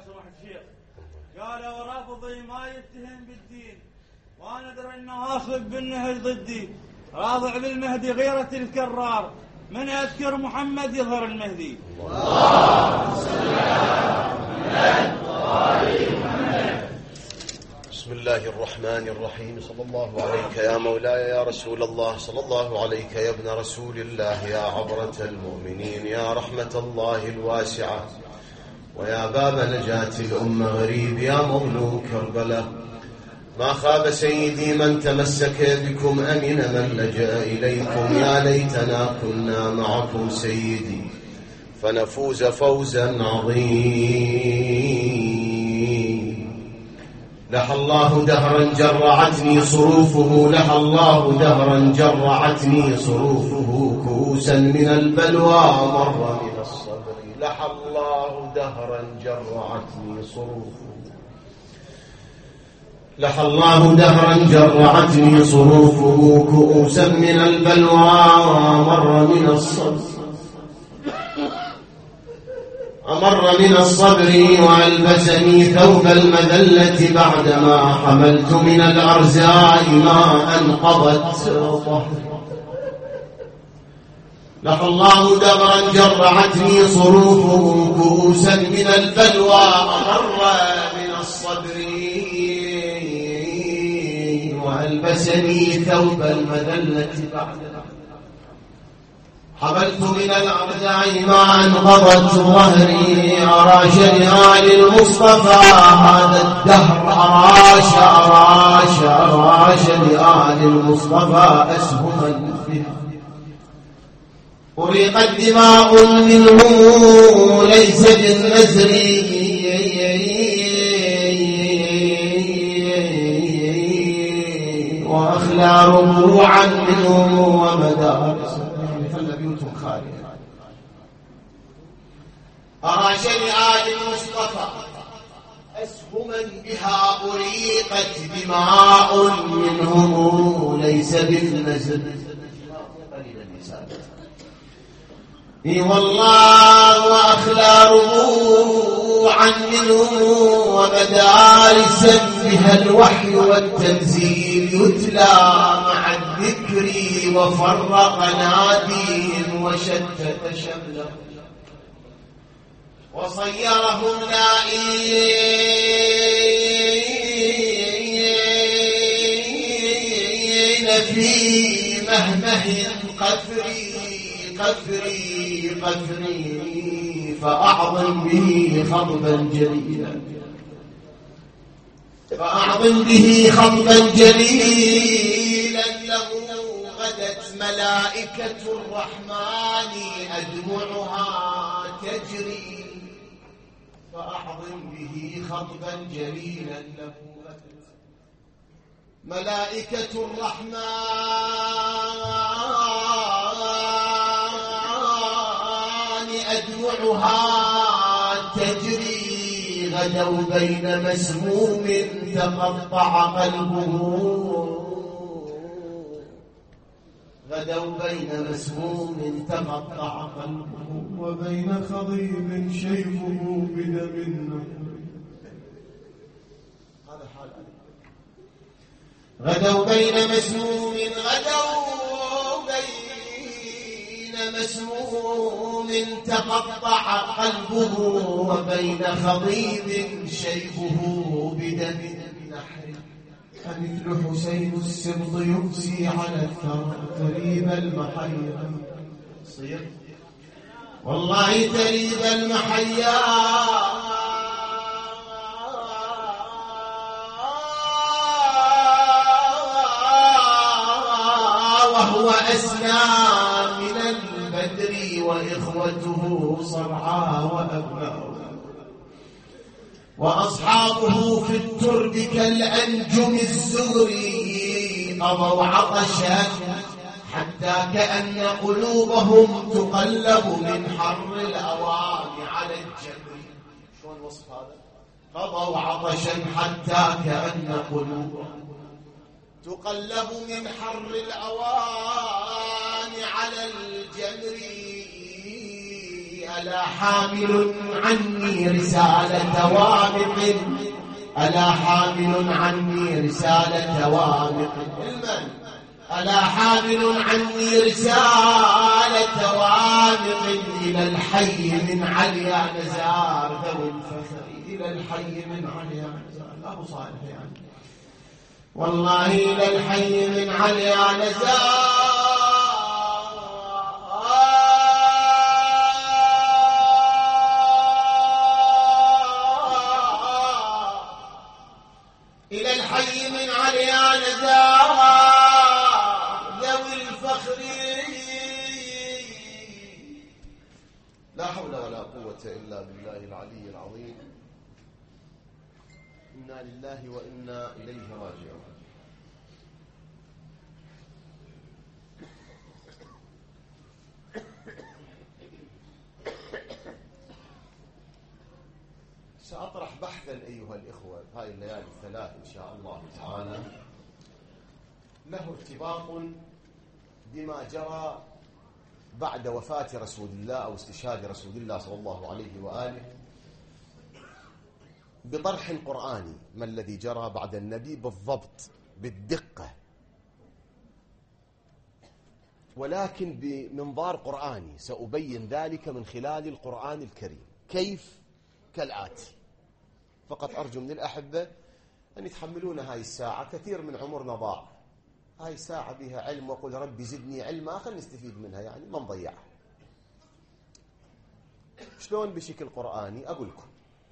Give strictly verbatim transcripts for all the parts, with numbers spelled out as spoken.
سماحة الشيخ. قال ورافضي ما يتهم بالدين وانا ادري انه اصب بالنهج ضدي، راضع بالمهدي غيرة الكرار، من يذكر محمد يظهر المهدي. اللهم صل على محمد. بسم الله الرحمن الرحيم. صلى الله عليك يا مولاي يا رسول الله، صلى الله عليك يا ابن رسول الله، يا عبرة المؤمنين، يا رحمة الله الواسعة، ويا باب نجاة الأمة غريب، يا مظلوم كربلاء. ما خاب سيدي من تمسك بكم، أمن من لجأ إليكم. يا ليتنا كنا معكم سيدي فنفوز فوزا عظيما. لحى الله دهرا جرعتني صروفه، لحى الله دهرا جرعتني صروفه، كؤوسا من البلوى مر من الصبر. لحى الله دهرا جرعتني صروفه، لحى الله دهرا جرعتني صروفه، كؤوسا من البلوى مر من الصبر، أمر من الصبر وألبسني ثوب المذلة، بعدما حملت من الأرزاء ما أنقضت ظهري. لحى الله دهرا جرعتني صروفه، كؤوسا من البلوى أمر من الصبر وألبسني ثوب المذلة، بعدما حملت من الأرزاء ما انقضت ظهري. أراش لآل المصطفى هذا الدهر، أراش أراش أراش لآل المصطفى أسهما فيه، أريقت دماء منه ليس بالنزر، وأخلى ربوعا منهم ومدارس خالية. أرى شريعة المصطفى أسهما بها أريقت دماء منهم ليس بالنزل. إي والله وأخلى ربوعا منهم ومدارسا بها الوحي والتنزيل يتلى مع الذكر، وفرق ناديهم وشتت شملهم، وصيرهم نائين في مهمه قفري قفري قفري، فأعظم به خطبا جليلا، فأعظم به خطبا جليلا له. غدت ملائكة الرحمن أدمعها تجري، فأعظم به خطبا جليلا له. ملائكة الرحمن أدمعها تجري، غدوا بين مسموم تقطع قلبه، غدوا بين مسموم تقطع قلبه، وبين خضيب شيبه بدم النهر. هذا حال غدوا بين مسموم غدوا بين مسموم تقطع قلبه، وبين خضيب شيبه بدم النحر. أمثل حسين السبط يمسي على الثرى تريب المحيا، صير والله تريب المحيا، وهو أسنى من البدر وإخوته صرعى وأبناء، وأصحابه في الترب كالأنجم الزغري، قضوا عطشا حتى كأن قلوبهم تقلب من حر الأوان على الجبر. شلون وصف هذا؟ قضوا عطشا حتى كأن قلوبهم تقلب من حر الأوان على الجمر. ألا حامل عني رسالة وامق ألا حامل عني رسالة وامق ألا حامل عني رسالة وامق إلى الحي من عليا نزار ذوي الفخر إلى الحي من عليا نزار أبو صالح يعني والله إلى الحي من عليا نزار إلى الحي من عليا نزار ذوي الفخر لا حول ولا قوة إلا بالله العلي العظيم. إنا لله وإنا إليه راجعون. سأطرح بحثا أيها الإخوة هاي الليالي الثلاث إن شاء الله تعالى له ارتباط بما جرى بعد وفاة رسول الله أو استشهاد رسول الله صلى الله عليه وآله بطرح قرآني. ما الذي جرى بعد النبي بالضبط بالدقة، ولكن بمنظار قرآني. سأبين ذلك من خلال القرآن الكريم. كيف؟ كالآتي. فقط أرجو من الأحبة أن يتحملون هاي الساعة، كثير من عمرنا ضاع. هاي ساعة بها علم، وقل ربي زدني علما، خلنا نستفيد منها يعني ما نضيعها. شلون؟ بشكل قرآني. أقول لكم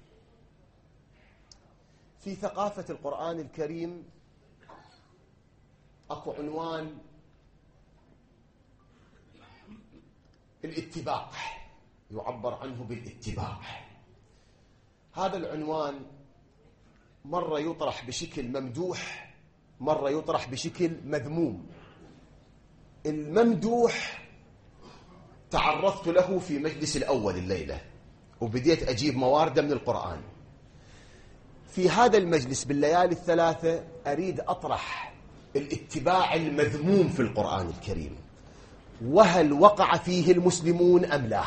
في ثقافة القرآن الكريم أكو عنوان الاتباع، يعبر عنه بالاتباع. هذا العنوان مرة يطرح بشكل ممدوح، مرة يطرح بشكل مذموم. الممدوح تعرضت له في مجلس الأول الليلة، وبديت أجيب موارد من القرآن. في هذا المجلس بالليالي الثلاثة أريد أطرح الاتباع المذموم في القرآن الكريم، وهل وقع فيه المسلمون أم لا.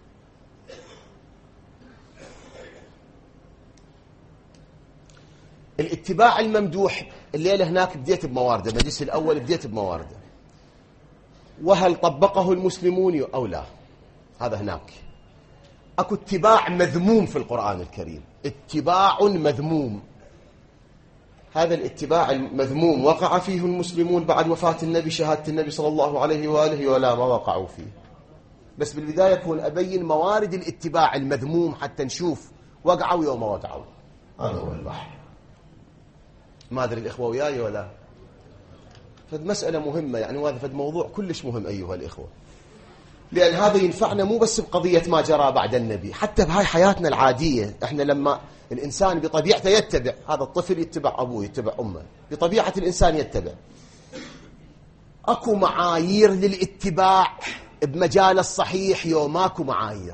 الاتباع الممدوح الليلة هناك بديت بموارده، المجلس الأول بديت بموارده، وهل طبقه المسلمون أو لا، هذا هناك. أكو اتباع مذموم في القرآن الكريم، اتباع مذموم. هذا الاتباع المذموم وقع فيه المسلمون بعد وفاة النبي، شهادة النبي صلى الله عليه وآله، ولا ما وقعوا فيه. بس بالبداية كون أبين موارد الاتباع المذموم حتى نشوف وقعوا يوم وقعوا. هذا هو البحث. ما أدري الإخوة وياي ولا. فد مسألة مهمة يعني، وهذا فد موضوع كلش مهم أيها الإخوة، لأن هذا ينفعنا مو بس بقضية ما جرى بعد النبي، حتى بهاي حياتنا العادية. إحنا لما الإنسان بطبيعته يتبع، هذا الطفل يتبع أبوه يتبع أمه، بطبيعة الإنسان يتبع. أكو معايير للاتباع بمجال الصحيح، يوم أكو معايير.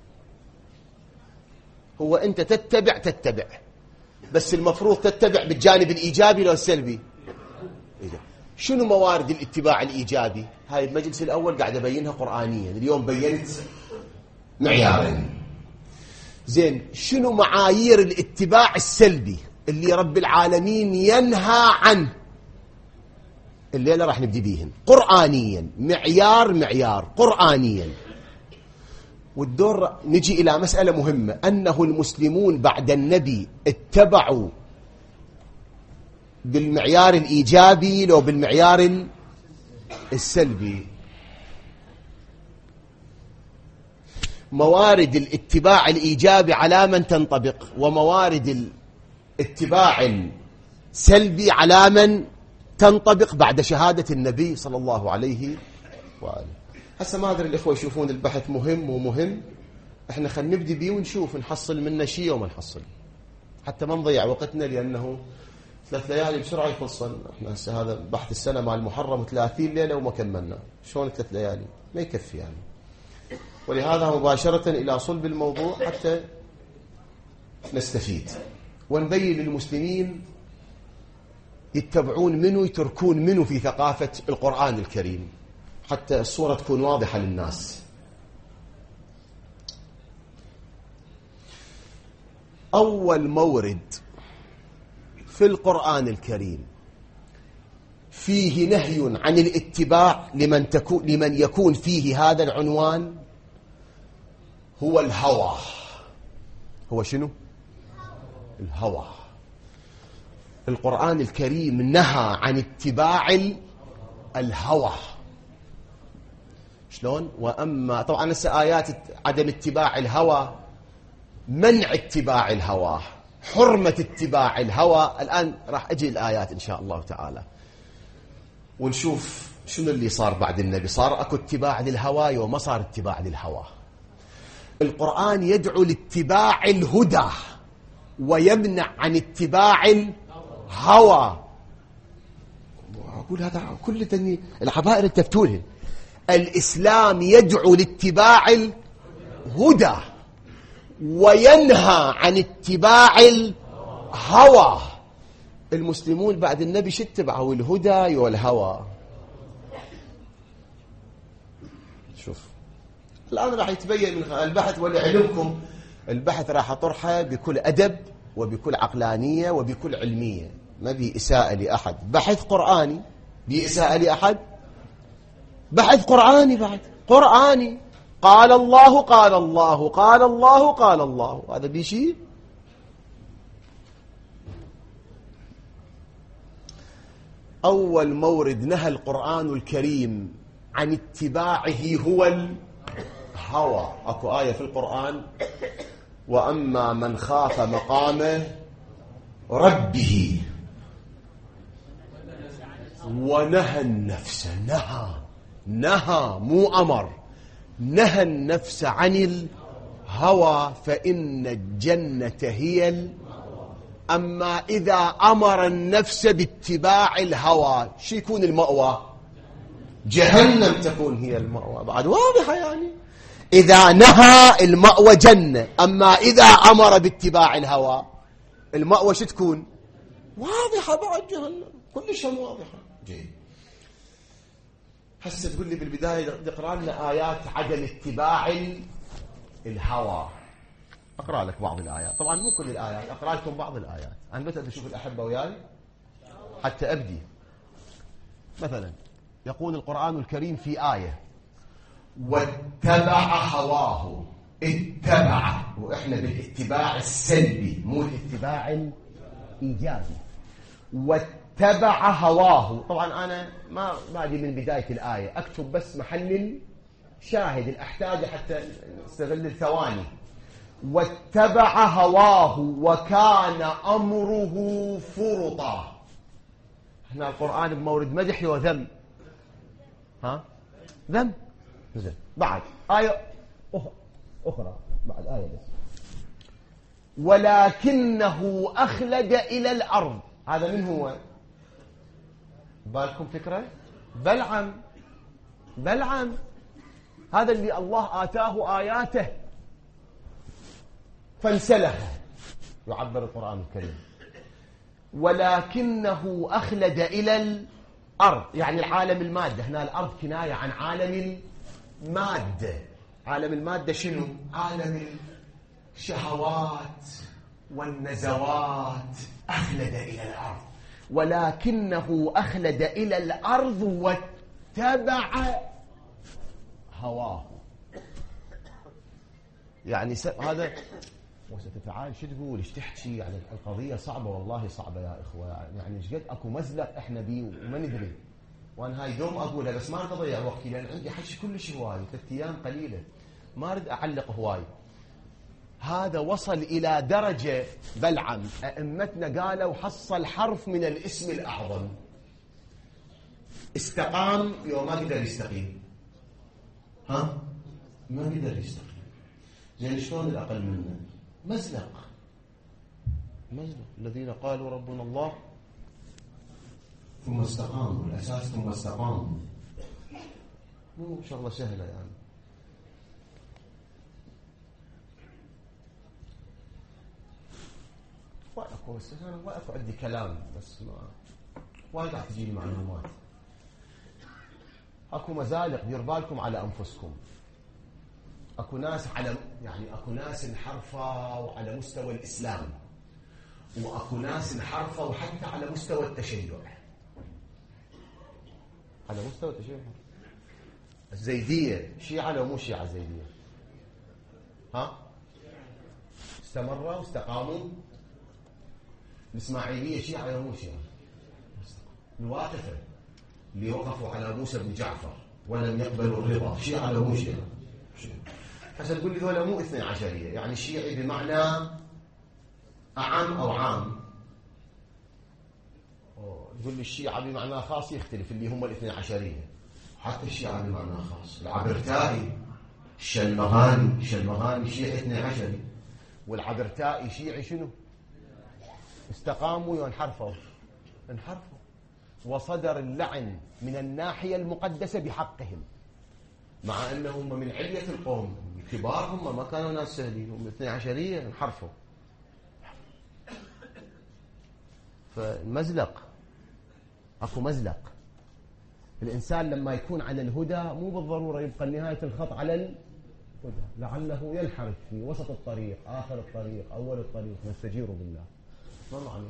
هو أنت تتبع تتبع، بس المفروض تتبع بالجانب الإيجابي لو السلبي. شنو موارد الاتباع الإيجابي؟ هاي المجلس الأول قاعد أبينها قرآنيا، اليوم بينت معيارين. زين، شنو معايير الاتباع السلبي اللي رب العالمين ينهى عنه؟ الليلة راح نبدي بيهن قرآنيا، معيار معيار قرآنيا. والدور نجي إلى مسألة مهمة، أنه المسلمون بعد النبي اتبعوا بالمعيار الإيجابي لو بالمعيار السلبي. موارد الاتباع الإيجابي على من تنطبق، وموارد الاتباع السلبي على من تنطبق بعد شهادة النبي صلى الله عليه وآله. هسه ما أدري الإخوة يشوفون البحث مهم ومهم، إحنا خلينا نبدي بيه ونشوف نحصل منه شيء وما نحصل، حتى ما نضيع وقتنا، لأنه ثلاث ليالي بسرعة يخلصن. إحنا هسه هذا بحث السنة مع المحرم ثلاثين ليلة وما كملنا، شلون ثلاث ليالي ما يكفي يعني. ولهذا مباشرة إلى صلب الموضوع حتى نستفيد ونبين للمسلمين يتبعون منه يتركون منه في ثقافة القرآن الكريم، حتى الصورة تكون واضحة للناس. أول مورد في القرآن الكريم فيه نهي عن الاتباع لمن, تكون لمن يكون فيه هذا العنوان هو الهوى. هو شنو؟ الهوى. القرآن الكريم نهى عن اتباع الهوى. شلون؟ وأما طبعا هسه آيات عدم اتباع الهوى، منع اتباع الهوى، حرمة اتباع الهوى. الآن راح أجي الآيات إن شاء الله تعالى ونشوف شنو اللي صار بعد النبي. صار أكو اتباع للهوى وما صار اتباع للهوى. القرآن يدعو لاتباع الهدى ويمنع عن اتباع الهوى. أقول هذا كل تني العبائر التفتولها. الإسلام يدعو لاتباع الهدى وينهى عن اتباع الهوى. المسلمون بعد النبي شو اتبعوا؟ الهدى والهوى. شوف الآن راح يتبين من البحث، ولعلمكم البحث راح أطرحه بكل أدب وبكل عقلانية وبكل علمية، ما بي إساءة لأحد. بحث قرآني بي إساءة لأحد، بحث قرآني بعد قرآني. قال الله قال الله قال الله قال الله، هذا بشيء. أول مورد نهى القرآن الكريم عن اتباعه هو الهوى. أكو آية في القرآن: وأما من خاف مقام ربه ونهى النفس. نهى نهى مو أمر، نهى النفس عن الهوى فإن الجنة هي ال... أما إذا أمر النفس باتباع الهوى شو يكون المأوى؟ جهنم تكون هي المأوى. بعد واضحة يعني. إذا نهى المأوى جنة، أما إذا أمر باتباع الهوى المأوى شو تكون؟ واضحة بعد جهنم، كل شيء واضحة. جيد. هسه تقول لي بالبداية اقرأ لنا آيات عدم اتباع الهوى. أقرأ لك بعض الآيات، طبعا مو كل الآيات، أقرأ لكم بعض الآيات. أنا متى أشوف الأحبة وياي حتى أبدي. مثلا يقول القرآن الكريم في آية: واتبع هواه. اتبع، وإحنا بالاتباع السلبي مو الاتباع الإيجابي. واتبع هواه. طبعا أنا ما بادي من بداية الآية، أكتب بس محل شاهد الأحتاج حتى نستغل الثواني. واتبع هواه وكان أمره فرطا. هنا القرآن بمورد مدح وذم. ها؟ ذم. زين. بعد آية أخرى، بعد آية بس: ولكنه أخلد إلى الأرض. هذا من هو؟ بالكم فكرة؟ بلعم. بلعم هذا اللي الله آتاه آياته فانسلخ، يعبر القرآن الكريم. ولكنه أخلد إلى الأرض، يعني العالم المادة. هنا الأرض كناية عن عالم المادة. عالم المادة شنو؟ عالم الشهوات والنزوات. أخلد إلى الأرض. ولكنه أخلد إلى الأرض واتبع هواه. يعني هذا وستتعال شو تقول ايش تحكي؟ يعني القضية صعبة، والله صعبة يا إخوة. يعني ايش قد أكو مزلق إحنا بيه وما ندري. وأنا هاي دوم أقولها بس ما أريد أضيع وقتي، لأن عندي حكي كلش هواي، ثلاث أيام قليلة، ما أريد أعلق هواي. هذا وصل إلى درجة بلعم أئمتنا قالوا حصل حرف من الاسم الأعظم. استقام يوم ما قدر يستقيم. ها؟ ما قدر يستقيم. زين شلون الأقل منه؟ مزلق. مزلق. الذين قالوا ربنا الله ثم استقاموا. الأساس ثم استقاموا، مو شغلة سهلة يعني. واقف بس أنا واقف عندي كلام بس ما وايد راح تجيني معلومات. اكو مزالق، دير بالكم على انفسكم. اكو ناس على يعني اكو ناس انحرفوا على مستوى الاسلام، واكو ناس انحرفوا حتى على مستوى التشيع. على مستوى التشيع الزيديه شيعه لو مو شيعه زيديه؟ ها استمروا واستقاموا. الاسماعيليه شيعه لو مو شيعه؟ الواقفه اللي وقفوا على موسى بن جعفر ولم يقبلوا الرضا شيعه لو مو شيعه؟ هسه تقول لي ذولا مو اثني عشريه، يعني شيعي بمعنى اعم او عام. تقول لي الشيعه بمعنى خاص يختلف، اللي هم الاثني عشريه. حتى الشيعه بمعنى خاص، العبرتائي الشلمغاني الشلمغاني شيعي اثني عشري، والعبرتائي شيعي شنو؟ استقاموا وانحرفوا انحرفوا وصدر اللعن من الناحيه المقدسه بحقهم، مع انهم من علية القوم كبار، هم ما كانوا ناس سهلين، هم اثني عشريه انحرفوا. فالمزلق اكو مزلق. الانسان لما يكون على الهدى مو بالضروره يبقى نهايه الخط على الهدى، لعله ينحرف في وسط الطريق، اخر الطريق، اول الطريق. نستجير بالله ما معنى.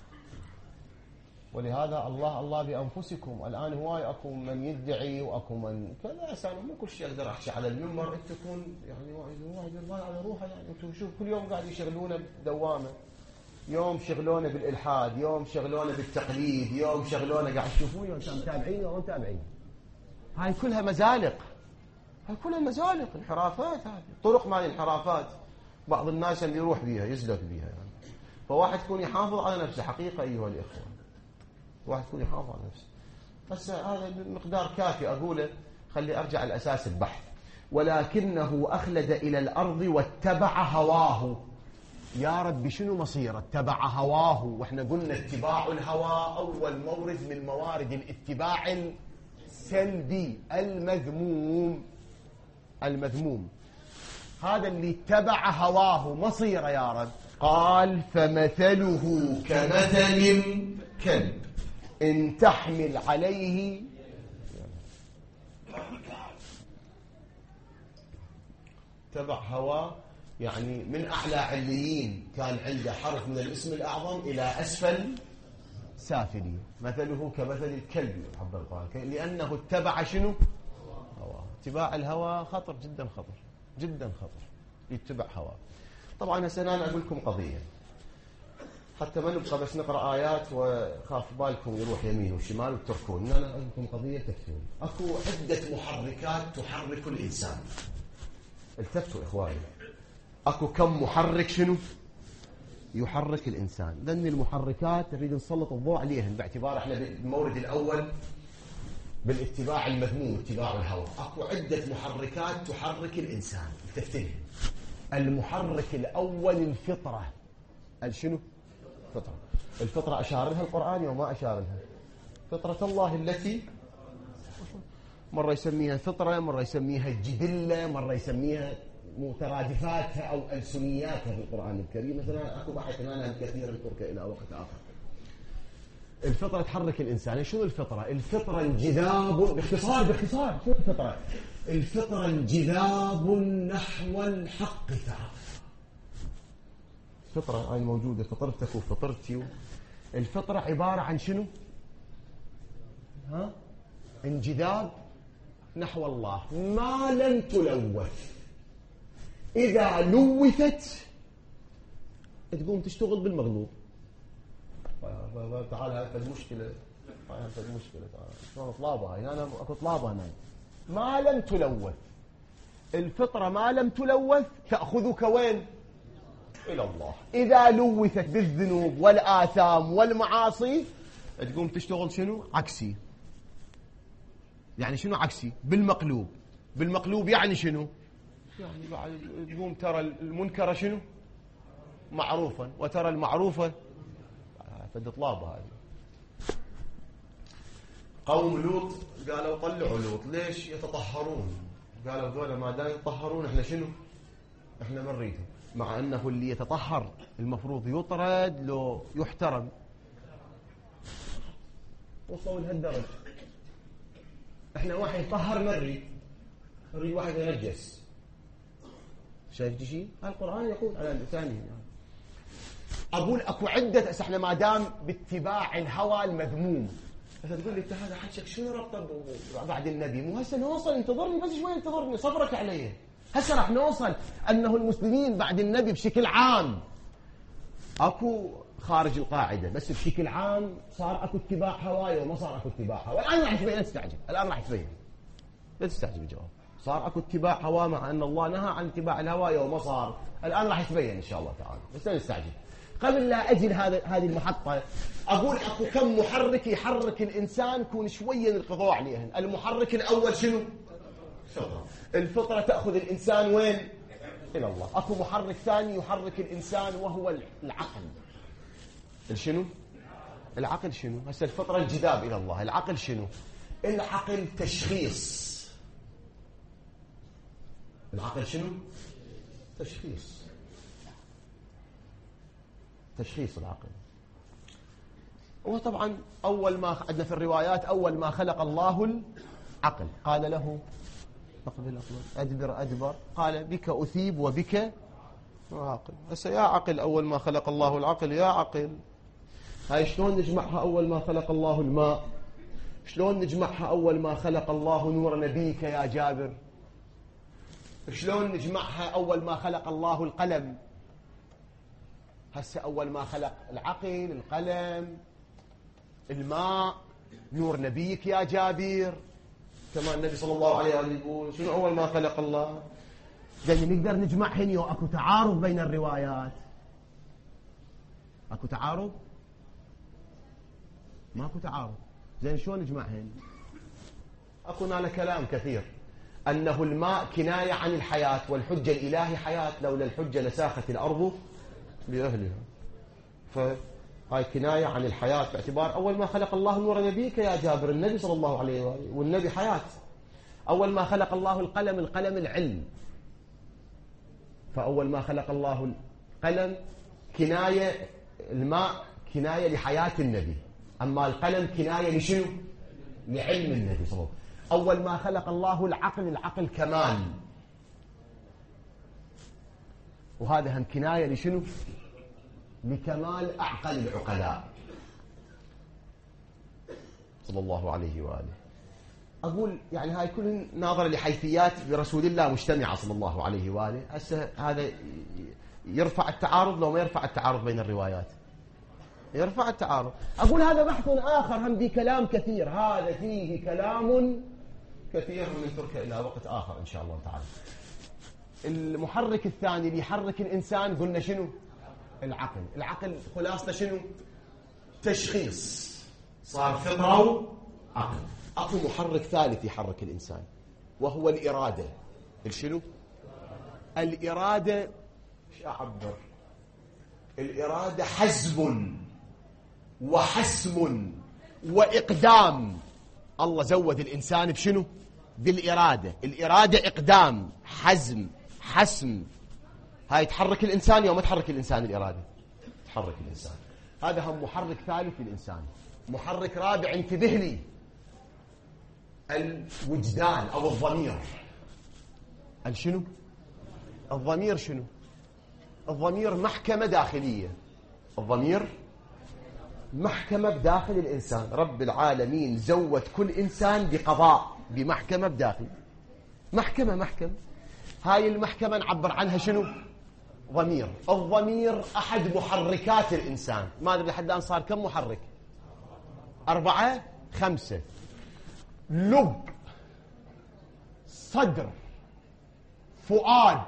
ولهذا الله الله بانفسكم. الان هواي اكو من يدعي واكو من كذا. اساسا مو كل شيء اقدر احكي على المنبر. انت تكون يعني واحد واحد يرضى على روحه. يعني انتم شوف كل يوم قاعد يشغلونه بدوامه، يوم شغلونه بالالحاد، يوم شغلونه بالتقليد، يوم شغلونه قاعد تشوفون انتم متابعين او متابعين. هاي كلها مزالق، هاي كلها مزالق، انحرافات. هذه طرق مال انحرافات. بعض الناس اللي يروح بيها يزلق بيها يعني. فواحد يكون يحافظ على نفسه حقيقه ايها الاخوه، واحد يكون يحافظ على نفسه. بس هذا المقدار كافي اقوله. خلي ارجع لاساس البحث. ولكنه اخلد الى الارض واتبع هواه. يا رب شنو مصيره؟ اتبع هواه. واحنا قلنا اتباع الهوى اول مورد من موارد الاتباع السلبي المذموم. المذموم هذا اللي اتبع هواه مصيره يا رب. قال فمثله كمثل الكلب إن تحمل عليه. تبع هواه يعني من أعلى عليين كان عنده حرف من الاسم الأعظم إلى أسفل سافلي. مثله كمثل الكلب حب القرآن، لأنه اتبع شنو؟ هواه. اتباع الهوى خطر جدا، خطر جدا خطر. يتبع هواه. طبعا هسه أنا أقول لكم قضية حتى ما نبقى بس نقرأ آيات وخاف بالكم يروح يمين وشمال وتركون. أنا أقول لكم قضية تكفون. أكو عدة محركات تحرك الإنسان. التفتوا إخواني. أكو كم محرك شنو يحرك الإنسان. لأن المحركات نريد نسلط الضوء عليهن باعتبار احنا بالمورد الأول بالاتباع المذموم اتباع الهوى. أكو عدة محركات تحرك الإنسان. تفتنهم. المحرك الأول الفطرة. الشنو؟ فطرة. الفطرة أشار لها القرآن وما أشار لها. فطرة الله التي مرة يسميها فطرة، مرة يسميها الجبلة، مرة يسميها مترادفاتها أو ألسنياتها في القرآن الكريم. مثلا أكو بحث عنها كثيرا نترك إلى وقت آخر. الفطرة تحرك الإنسان. شنو الفطرة؟ الفطرة انجذاب، باختصار باختصار شنو الفطرة؟ الفطرة انجذاب نحو الحق تعالى. الفطرة هاي موجودة، فطرتك وفطرتي. الفطرة عبارة عن شنو؟ ها؟ انجذاب نحو الله ما لم تلوث. إذا لوثت تقوم تشتغل بالمغلوب. تعال هاي فد مشكلة، هاي فد مشكلة. شلون طلابة هاي؟ أنا أكو طلابة هنا. ما لم تلوث. الفطرة ما لم تلوث تأخذك وين؟ إلى الله. إذا لوثت بالذنوب والآثام والمعاصي تقوم تشتغل شنو؟ عكسي. يعني شنو عكسي؟ بالمقلوب. بالمقلوب يعني شنو؟ يعني بعد تقوم ترى المنكر شنو؟ معروفا، وترى المعروفة فد طلابة هذه. قوم لوط قالوا طلعوا لوط. ليش؟ يتطهرون. قالوا ذولا ما دام يتطهرون احنا شنو؟ احنا ما نريدهم. مع انه اللي يتطهر المفروض يطرد لو يحترم. وصلوا لهالدرجة. احنا واحد يطهر ما نريد، نريد واحد ينجس. شايف شيء؟ القرآن يقول على لسانه. أقول أكو عدة، احنا ما دام باتباع الهوى المذموم. بس تقول لي أنت هذا حكيك شنو ربطه بعد النبي؟ مو هسه نوصل، انتظرني بس شوي، انتظرني صبرك علي. هسه راح نوصل أنه المسلمين بعد النبي بشكل عام أكو خارج القاعدة، بس بشكل عام صار أكو اتباع هواية وما صار أكو اتباع هواية. الآن راح تبين، لا تستعجل، الآن راح تبين، لا تستعجل الجواب. صار أكو اتباع هواء مع أن الله نهى عن اتباع الهواية وما صار. الآن راح تبين إن شاء الله تعالى، بس لا نستعجل. قبل لا أجي هذا هذه المحطة أقول أكو كم محرك يحرك الإنسان كون شوية نركضوا عليهن. المحرك الأول شنو؟ الفطرة. الفطرة تأخذ الإنسان وين؟ إلى الله. أكو محرك ثاني يحرك الإنسان وهو العقل. الشنو؟ العقل شنو؟ هسه الفطرة الجذاب إلى الله، العقل شنو؟ العقل تشخيص. العقل شنو؟ تشخيص. تشخيص العقل. وطبعا أول ما عندنا في الروايات أول ما خلق الله العقل قال له أقبل أقبل أدبر أدبر، قال بك أثيب وبك عاقل. هسه يا عقل أول ما خلق الله العقل، يا عقل هاي شلون نجمعها؟ أول ما خلق الله الماء، شلون نجمعها؟ أول ما خلق الله نور نبيك يا جابر. شلون نجمعها؟ أول ما خلق الله القلم. هسه أول ما خلق العقل، القلم، الماء، نور نبيك يا جابر. كما النبي صلى الله عليه وسلم يقول شنو أول ما خلق الله؟ لأن نقدر نجمعهن. أكو تعارض بين الروايات، أكو تعارض؟ ما أكو تعارض. زين شلون نجمعهن؟ أكو هنا كلام كثير أنه الماء كناية عن الحياة، والحجة الإلهي حياة، لولا الحجة لساخت الأرض لأهلها. فهاي كناية عن الحياة باعتبار أول ما خلق الله نور نبيك يا جابر، النبي صلى الله عليه وآله، والنبي حياة. أول ما خلق الله القلم، القلم العلم، فأول ما خلق الله القلم كناية، الماء كناية لحياة النبي، أما القلم كناية لشنو؟ لعلم النبي صلى الله عليه وسلم. أول ما خلق الله العقل، العقل كمال، وهذا هم كناية لشنو؟ لكمال أعقل العقلاء صلى الله عليه وآله. أقول يعني هاي كل ناظرة لحيثيات برسول الله مجتمعة صلى الله عليه وآله. هسه هذا يرفع التعارض لو ما يرفع التعارض بين الروايات؟ يرفع التعارض. أقول هذا بحث آخر هم بكلام كثير، هذا فيه كلام كثير ونتركه إلى وقت آخر إن شاء الله تعالى. المحرك الثاني اللي يحرك الإنسان قلنا شنو؟ العقل. العقل خلاصته شنو؟ تشخيص. صار فطرة وعقل. أكو محرك ثالث يحرك الإنسان وهو الإرادة. الشنو؟ الإرادة ايش أعبر؟ الإرادة حزم وحسم وإقدام. الله زود الإنسان بشنو؟ بالإرادة. الإرادة إقدام، حزم، حسم. هاي تحرك الإنسان يوم تحرك الإنسان الإرادة، تحرك الإنسان. هذا هم محرك ثالث للإنسان. محرك رابع انتبه لي، الوجدان أو الضمير. الشنو؟ الضمير شنو؟ الضمير محكمة داخلية. الضمير محكمة بداخل الإنسان. رب العالمين زود كل إنسان بقضاء، بمحكمة بداخل. محكمة محكمة. هاي المحكمة نعبر عنها شنو؟ ضمير. الضمير أحد محركات الإنسان. ما أدري لحد الآن صار كم محرك؟ أربعة، خمسة. لب، صدر، فؤاد.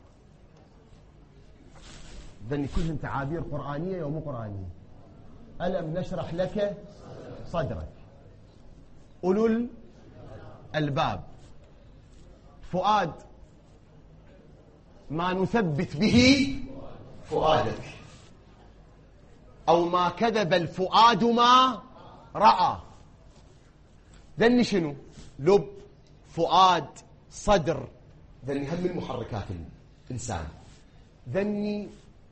ذني كلهم تعابير قرآنية ومو قرآنية. ألم نشرح لك صدرك. أولو الألباب. فؤاد، ما نثبت به فؤادك، أو ما كذب الفؤاد ما رأى. ذني شنو؟ لب، فؤاد، صدر. ذني هم من محركات الإنسان. ذني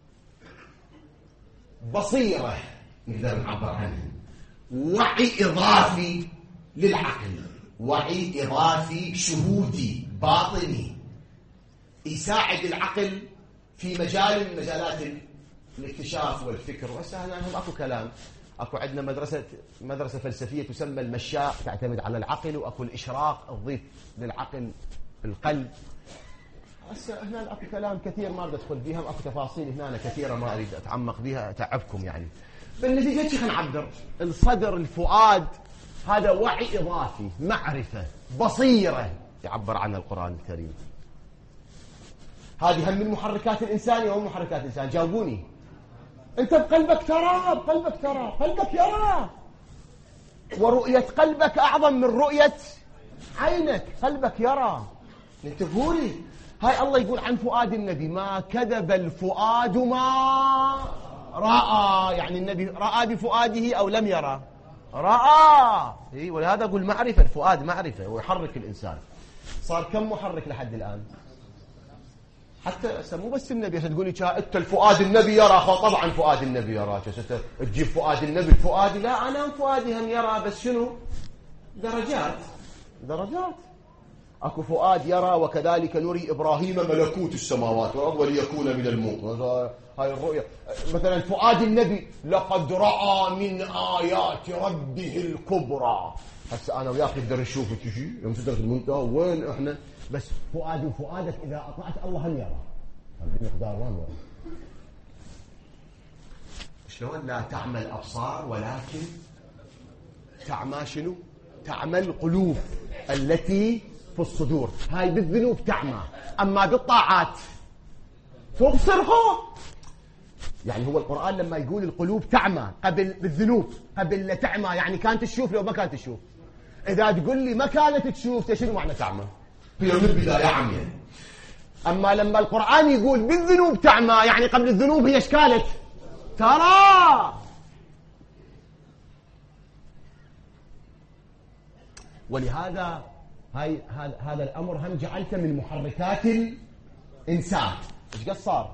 بصيرة نقدر نعبر عنه. وعي إضافي للعقل، وعي إضافي شهودي باطني يساعد العقل في مجال من مجالات الاكتشاف والفكر. وهسه هنا اكو كلام، اكو عندنا مدرسه مدرسه فلسفيه تسمى المشاء تعتمد على العقل، واكو الاشراق تضيف للعقل القلب. هسه هنا اكو كلام كثير ما بدي ادخل فيها، واكو تفاصيل هنا كثيره ما اريد اتعمق بها اتعبكم يعني. بالنتيجه خلينا نعبر الصدر الفؤاد هذا وعي اضافي، معرفه، بصيره يعبر عنها القران الكريم. هذه هم من محركات الانسان او محركات الانسان؟ جاوبوني. انت بقلبك ترى، بقلبك ترى، قلبك يرى، ورؤيه قلبك اعظم من رؤيه عينك. قلبك يرى. انتبهوا لي، هاي الله يقول عن فؤاد النبي ما كذب الفؤاد ما راى. يعني النبي راى بفؤاده او لم يرى؟ راى. اي ولهذا اقول معرفه، الفؤاد معرفه ويحرك الانسان. صار كم محرك لحد الان؟ حتى مو بس النبي عشان تقولي انت الفؤاد النبي يرى، طبعا فؤاد النبي يرى، تجيب فؤاد النبي الفؤادي. لا، انا فؤادي هم يرى، بس شنو؟ درجات درجات. اكو فؤاد يرى وكذلك نري ابراهيم ملكوت السماوات والارض وليكون من الموقنين. هاي الرؤيه. مثلا فؤاد النبي لقد راى من ايات ربه الكبرى. هسه انا وياك نقدر نشوف تجي يوم سدرة المنتهى وين احنا، بس فؤادي وفؤادك اذا اطلعت الله هم يرى. مقدار ما يرى. شلون؟ لا تعمى الابصار ولكن تعمى شنو؟ تعمى القلوب التي في الصدور. هاي بالذنوب تعمى، اما بالطاعات تبصرها. يعني هو القرآن لما يقول القلوب تعمى قبل بالذنوب، قبل لا تعمى يعني كانت تشوف لو ما كانت تشوف. إذا تقول لي ما كانت تشوف شنو معنى تعمى؟ هي من البداية عمية. أما لما القرآن يقول بالذنوب تعمى يعني قبل الذنوب هي ايش كانت؟ ترى. ولهذا هاي هذا هذا الأمر هم جعلته من محركات الإنسان. ايش قد صار؟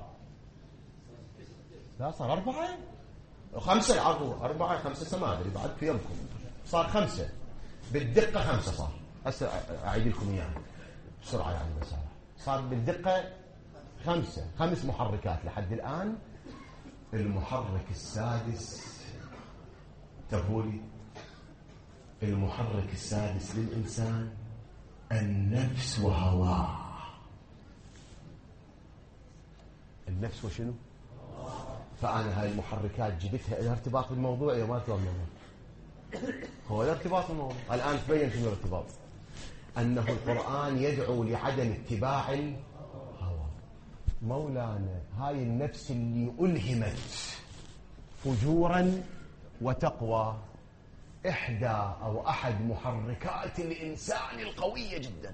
لا صار أربعة خمسة عرضوا أربعة خمسة ما أدري بعد في يومكم صار خمسة بالدقة. خمسة صار. هسه أعيد لكم إياها بسرعة يعني بس. صار بالدقة خمسة خمس محركات لحد الآن. المحرك السادس تقولي المحرك السادس للإنسان النفس وهواه. النفس وشنو؟ فأنا هاي المحركات جبتها إلى ارتباط بالموضوع يا ما تلوم هو الارتباط بالموضوع. الآن تبين شنو الارتباط. أنه القرآن يدعو لعدم اتباع الهوى. مولانا هاي النفس اللي ألهمت فجورا وتقوى إحدى أو أحد محركات الإنسان القوية جدا.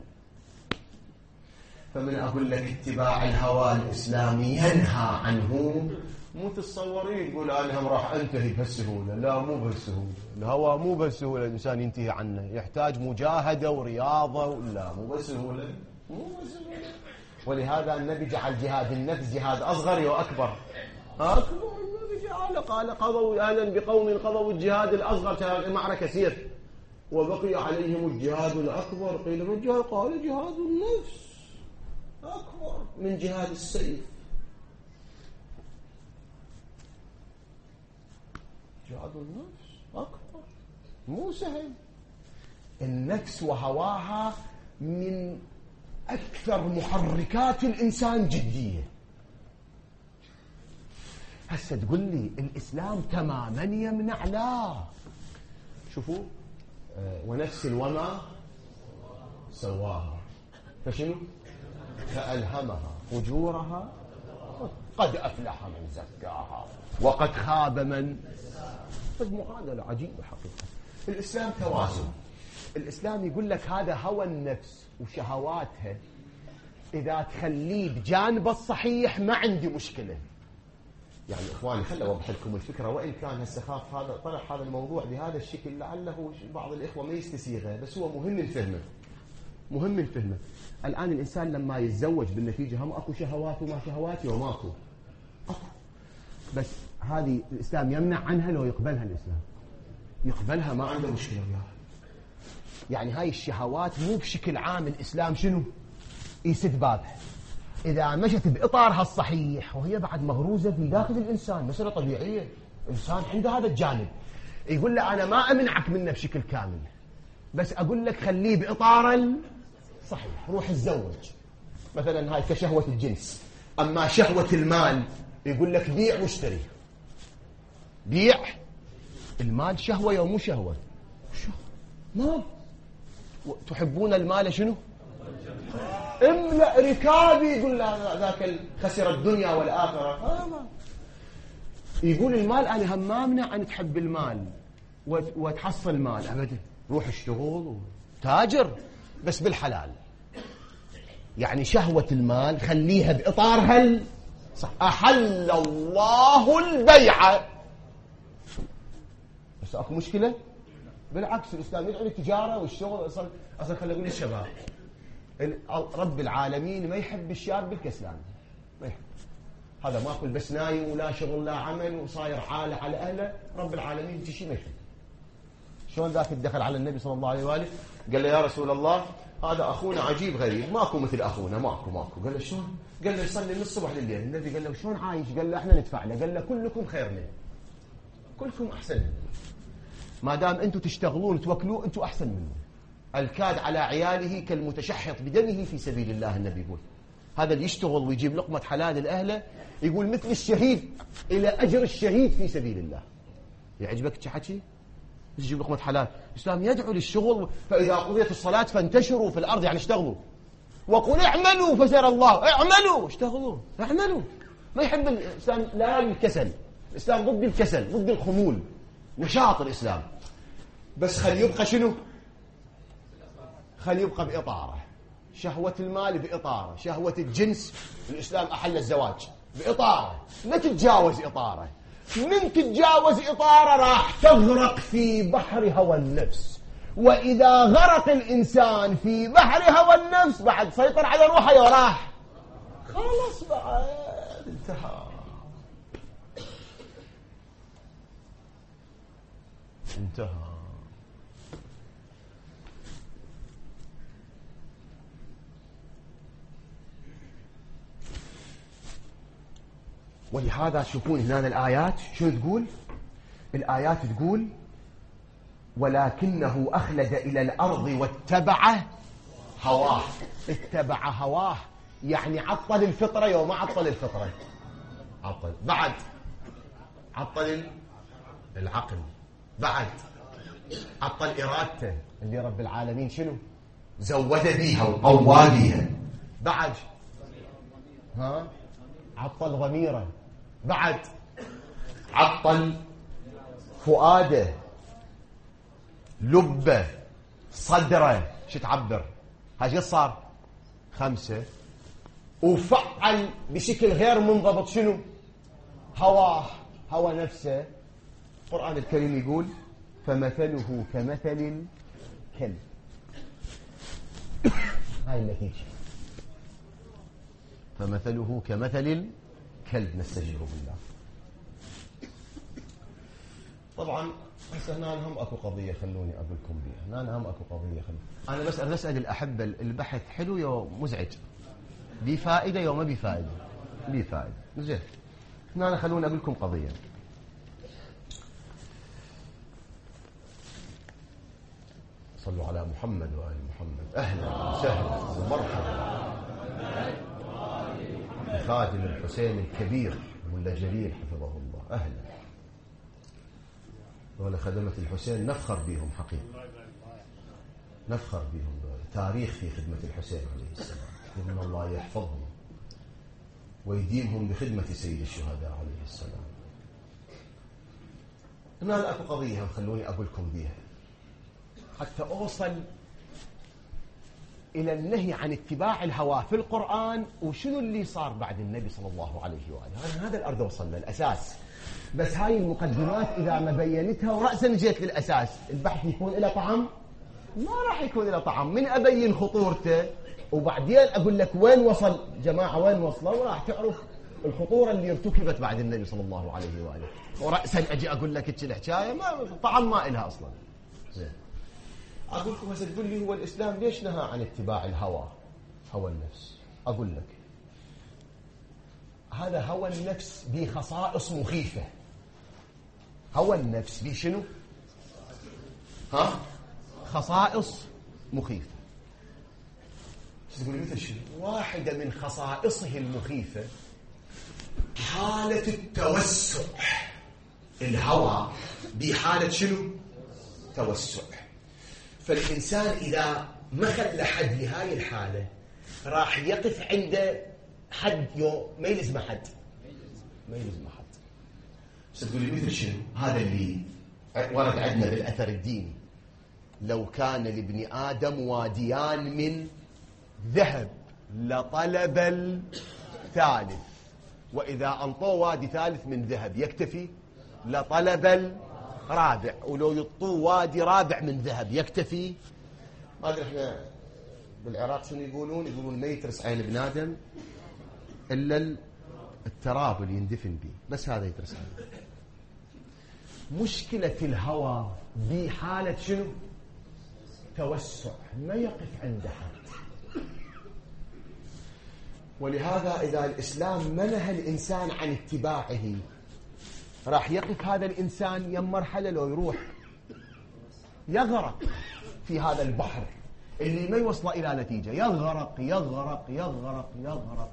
فمن أقول لك اتباع الهوى الإسلامي ينهى عنه. مو تتصورين تقول أنا هم راح أنتهي بهالسهولة. لا مو بهالسهولة. الهوى مو بهالسهولة الإنسان ينتهي عنه، يحتاج مجاهدة ورياضة. لا مو بهالسهولة، مو بهالسهولة. ولهذا النبي جعل جهاد النفس جهاد أصغر وأكبر. أكبر النبي جعل قال قضوا أهلا بقوم قضوا الجهاد الأصغر كان معركة سيف وبقي عليهم الجهاد الأكبر. قيل من جهاد؟ قال جهاد النفس أكبر من جهاد السيف. جهاد النفس أكبر، مو سهل. النفس وهواها من أكثر محركات الإنسان جدية. هسه تقول لي الإسلام تماما يمنع. لا شوفوا أه ونفس وما سواها فشنو؟ فألهمها فجورها قد أفلح من زكاها وقد خاب من. معادلة عجيبة حقيقة. الإسلام توازن. الإسلام يقول لك هذا هوى النفس وشهواتها إذا تخليه بجانب الصحيح ما عندي مشكلة. يعني إخواني خلوا أوضح لكم الفكرة، وإن كان هالسخاف هذا طرح هذا الموضوع بهذا الشكل لعله بعض الإخوة ما يستسيغه، بس هو مهم الفهمه. مهم الفهمه. الآن الإنسان لما يتزوج بالنتيجة هم أكو شهوات وما شهوات وماكو أكو، بس هذه الإسلام يمنع عنها لو يقبلها الإسلام. يقبلها ما عنده مشكلة وياها. يعني هاي الشهوات مو بشكل عام الإسلام شنو؟ يسد بابها. إذا مشت بإطارها الصحيح وهي بعد مغروزة في داخل الإنسان، مسألة طبيعية، إنسان عنده هذا الجانب، يقول له أنا ما أمنعك منه بشكل كامل، بس أقول لك خليه بإطار الصحيح، روح الزوج مثلا، هاي كشهوة الجنس. أما شهوة المال يقول لك بيع واشتري. بيع المال شهوة يوم مو شهوة؟ مال. تحبون المال شنو؟ املأ ركابي، يقول له ذاك خسر الدنيا والآخرة. آه يقول المال أنا هم ما أمنع أن تحب المال وتحصل مال أبدا، روح اشتغل وتاجر بس بالحلال. يعني شهوة المال خليها بإطارها صح. أحل الله البيع، بس أكو مشكلة؟ بالعكس الإسلام يدعو للتجارة والشغل. أصلا أصلا خلينا نقول للشباب، رب العالمين ما يحب الشاب الكسلان، ما يحب هذا، ما أكل بس نايم ولا شغل لا عمل وصاير عالة على أهله. رب العالمين شيء ما يحب. شلون ذاك الدخل على النبي صلى الله عليه وآله قال له يا رسول الله هذا أخونا عجيب غريب، ماكو مثل أخونا، ماكو ماكو. قال له شلون؟ قال له يصلي من الصبح لليل. النبي قال له شلون عايش؟ قال له احنا ندفع له. قال له كلكم خير له، كلكم أحسن منه، ما دام أنتم تشتغلون توكلوا أنتم أحسن منه. الكاد على عياله كالمتشحط بدمه في سبيل الله. النبي يقول هذا اللي يشتغل ويجيب لقمة حلال لأهله يقول مثل الشهيد، إلى أجر الشهيد في سبيل الله. يعجبك حكي؟ تجيب لقمة حلال. الإسلام يدعو للشغل، فإذا قضيت الصلاة فانتشروا في الأرض، يعني اشتغلوا. وقل اعملوا فسيرى الله، اعملوا اشتغلوا اعملوا. ما يحب الإسلام لا الكسل، الإسلام ضد الكسل، ضد الخمول، نشاط الإسلام. بس خلي يبقى شنو؟ خلي يبقى بإطاره. شهوة المال بإطاره، شهوة الجنس الإسلام أحل الزواج بإطاره، لا تتجاوز إطاره. من تتجاوز إطاره راح تغرق في بحر هوى النفس، وإذا غرق الإنسان في بحر هوى النفس بعد سيطر على روحه وراح خلاص بعد انتهى انتهى. ولهذا تشوفون هنا الآيات شو تقول؟ الآيات تقول ولكنه أخلد إلى الأرض واتبع هواه. اتبع هواه يعني عطل الفطرة يوم ما عطل الفطرة، عطل بعد عطل العقل، بعد عطل إرادته اللي رب العالمين شنو زود بيها وقوى بيها، بعد ها عطل ضميره، بعد عطل فؤاده، لبه، صدره. شو تعبر؟ هاي صار خمسة. وفعل بشكل غير منضبط شنو؟ هواه، هوى نفسه. القرآن الكريم يقول فمثله كمثل الكلب. هاي النتيجة، فمثله كمثل الكلب. نستجيب بالله. طبعا هسه هنا هم اكو قضيه خلوني اقول لكم بيها. هنا هم اكو قضيه خلوني. انا بس اسال الاحبه البحث حلو يا مزعج؟ بي فائده يا ما بي فائده؟ بي فائده. زين هنا خلوني اقول لكم قضيه. صلوا على محمد وآل محمد. اهلا وسهلا ومرحبا بخادم الحسين الكبير ولا جليل حفظه الله. اهلا. ولا خدمة الحسين نفخر بهم حقيقة، نفخر بهم. تاريخ في خدمة الحسين عليه السلام، ومن الله يحفظهم ويديمهم بخدمة سيد الشهداء عليه السلام. هنا أكو قضية خلوني أقول لكم بيها حتى أوصل إلى النهي عن اتباع الهوى في القرآن، وشنو اللي صار بعد النبي صلى الله عليه وآله. أنا هذا الأرض وصلنا الأساس، بس هاي المقدمات إذا ما بينتها ورأسا جيت للأساس البحث يكون له طعم؟ ما راح يكون له طعم. من أبين خطورته وبعدين أقول لك وين وصل جماعة، وين وصلوا، وراح تعرف الخطورة اللي ارتكبت بعد النبي صلى الله عليه وآله. ورأسا أجي أقول لك إيش الحكاية ما طعم ما إلها أصلا. زين أقول لكم هسه تقول لي هو الإسلام ليش نهى عن اتباع الهوى، هوى النفس؟ أقول لك هذا هوى النفس بخصائص مخيفة. هوى النفس بشنو؟ ها؟ خصائص مخيفة. تقول مثل شنو؟ واحدة من خصائصه المخيفة حالة التوسع. الهوى بحالة شنو؟ توسع. فالإنسان إذا ما خلى حد لهاي الحالة راح يقف عنده حد يو ما يلزم حد ما يلزم حد. ستقول لي مثل شنو؟ هذا اللي ورد عندنا بالأثر الديني: لو كان لابن آدم واديان من ذهب لطلب الثالث، وإذا أنطوا وادي ثالث من ذهب يكتفي؟ لطلب الرابع، ولو يطوا وادي رابع من ذهب يكتفي؟ ما أدري إحنا بالعراق شنو يقولون؟ يقولون ما يترس عين ابن آدم إلا التراب اللي يندفن به، بس هذا يترس عين. مشكلة الهوى بحالة شنو؟ توسع، ما يقف عند حد. ولهذا إذا الإسلام منه الإنسان عن اتباعه راح يقف هذا الإنسان يم مرحلة لو يروح يغرق في هذا البحر اللي ما يوصل إلى نتيجة، يغرق يغرق يغرق يغرق.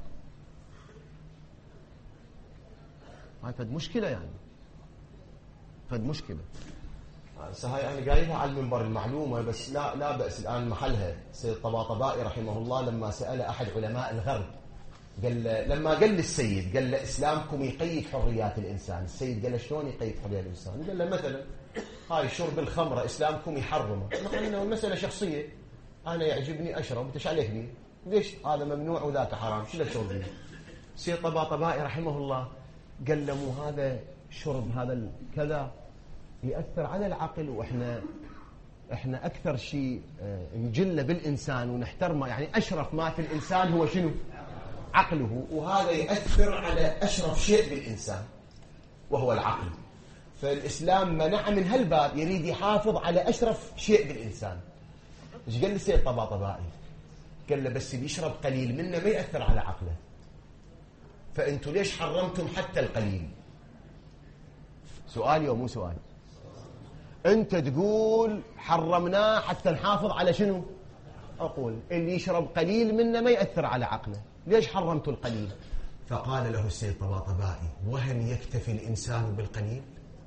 هاي فد مشكلة يعني، فد مشكلة. هاي أنا قايلها على المنبر المعلومة، بس لا لا بأس الآن محلها. سيد الطباطبائي رحمه الله لما سأل أحد علماء الغرب، قال لما قال للسيد، قال له إسلامكم يقيد حريات الإنسان. السيد قال له شلون يقيد حريات الإنسان؟ قال له مثلا هاي شرب الخمرة إسلامكم يحرمه. نقول إنه المسألة شخصية، أنا يعجبني أشرب، أنت ايش عليك بي؟ ليش هذا ممنوع وذاك حرام؟ شو اللي تشرب بيه؟ سيد الطباطبائي رحمه الله قال له مو هذا شرب هذا كذا يأثر على العقل، وإحنا إحنا أكثر شيء نجله بالإنسان ونحترمه، يعني أشرف ما في الإنسان هو شنو؟ عقله، وهذا يأثر على أشرف شيء بالإنسان وهو العقل. فالإسلام منع من هالباب، يريد يحافظ على أشرف شيء بالإنسان. إيش قال لي سيد الطباطبائي؟ قال له بس بيشرب قليل منه ما يأثر على عقله، فأنتوا ليش حرمتم حتى القليل؟ سؤالي ومو سؤال. أنت تقول حرمناه حتى نحافظ على شنو؟ أقول اللي يشرب قليل منه ما يأثر على عقله، ليش حرمتوا القليل؟ فقال له السيد الطباطبائي وهل يكتفي الإنسان بالقليل؟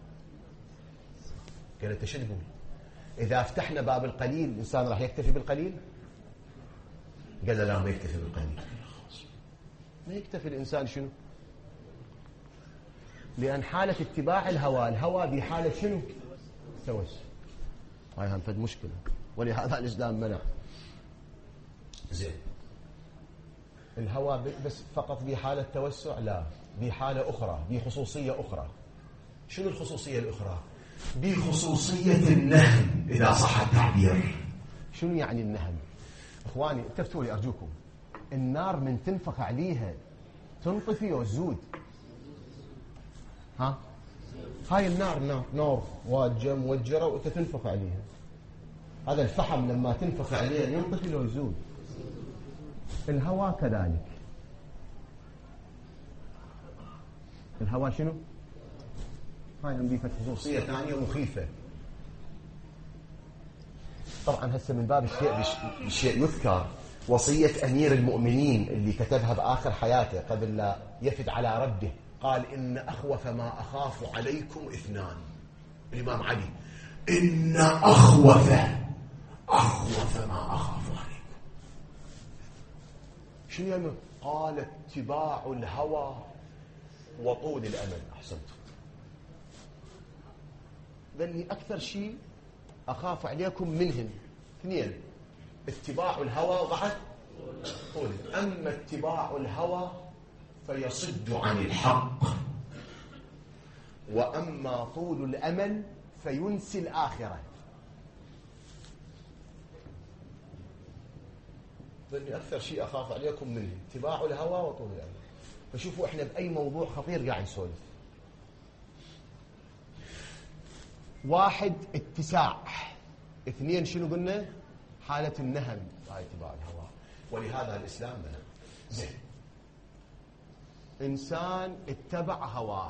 قال أنت شو تقول؟ إذا فتحنا باب القليل الإنسان راح يكتفي بالقليل؟ قال لا ما يكتفي بالقليل. ما يكتفي الإنسان شنو؟ لأن حالة اتباع الهوى، الهوى بحالة شنو؟ توسع. هاي هم فد مشكلة، ولهذا الإسلام منع. زين الهوى بس فقط بحالة توسع؟ لا، بحالة أخرى، بخصوصية أخرى. شنو الخصوصية الأخرى؟ بخصوصية النهم إذا صح التعبير. شنو يعني النهم؟ إخواني اكتفتوا لي أرجوكم، النار من تنفخ عليها تنطفي وتزود. ها؟ هاي النار نار نار واجه موجرة وأنت تنفخ عليها. هذا الفحم لما تنفخ عليه ينطفي لو يزود. الهواء كذلك. الهواء شنو؟ هاي نضيفة خصوصية ثانية مخيفة. طبعا هسه من باب الشيء بالشيء يذكر وصية أمير المؤمنين اللي كتبها بآخر حياته قبل لا يفد على ربه، قال إن أخوف ما أخاف عليكم اثنان. الإمام علي إن أخوف أخوف ما أخاف عليكم. شنو يعني؟ قال اتباع الهوى وطول الأمل. أحسنتم. لأني أكثر شيء أخاف عليكم منهم اثنين، اتباع الهوى وبعد طول. أما اتباع الهوى فيصد عن الحق، وأما طول الأمل فينسي الآخرة. لأني أكثر شيء أخاف عليكم منهم اتباع الهوى وطول الأمل. فشوفوا إحنا بأي موضوع خطير قاعد نسولف. واحد اتساع، اثنين شنو قلنا؟ حالة النهم، هاي اتباع الهوى. ولهذا الإسلام منع. زين إنسان اتبع هواه،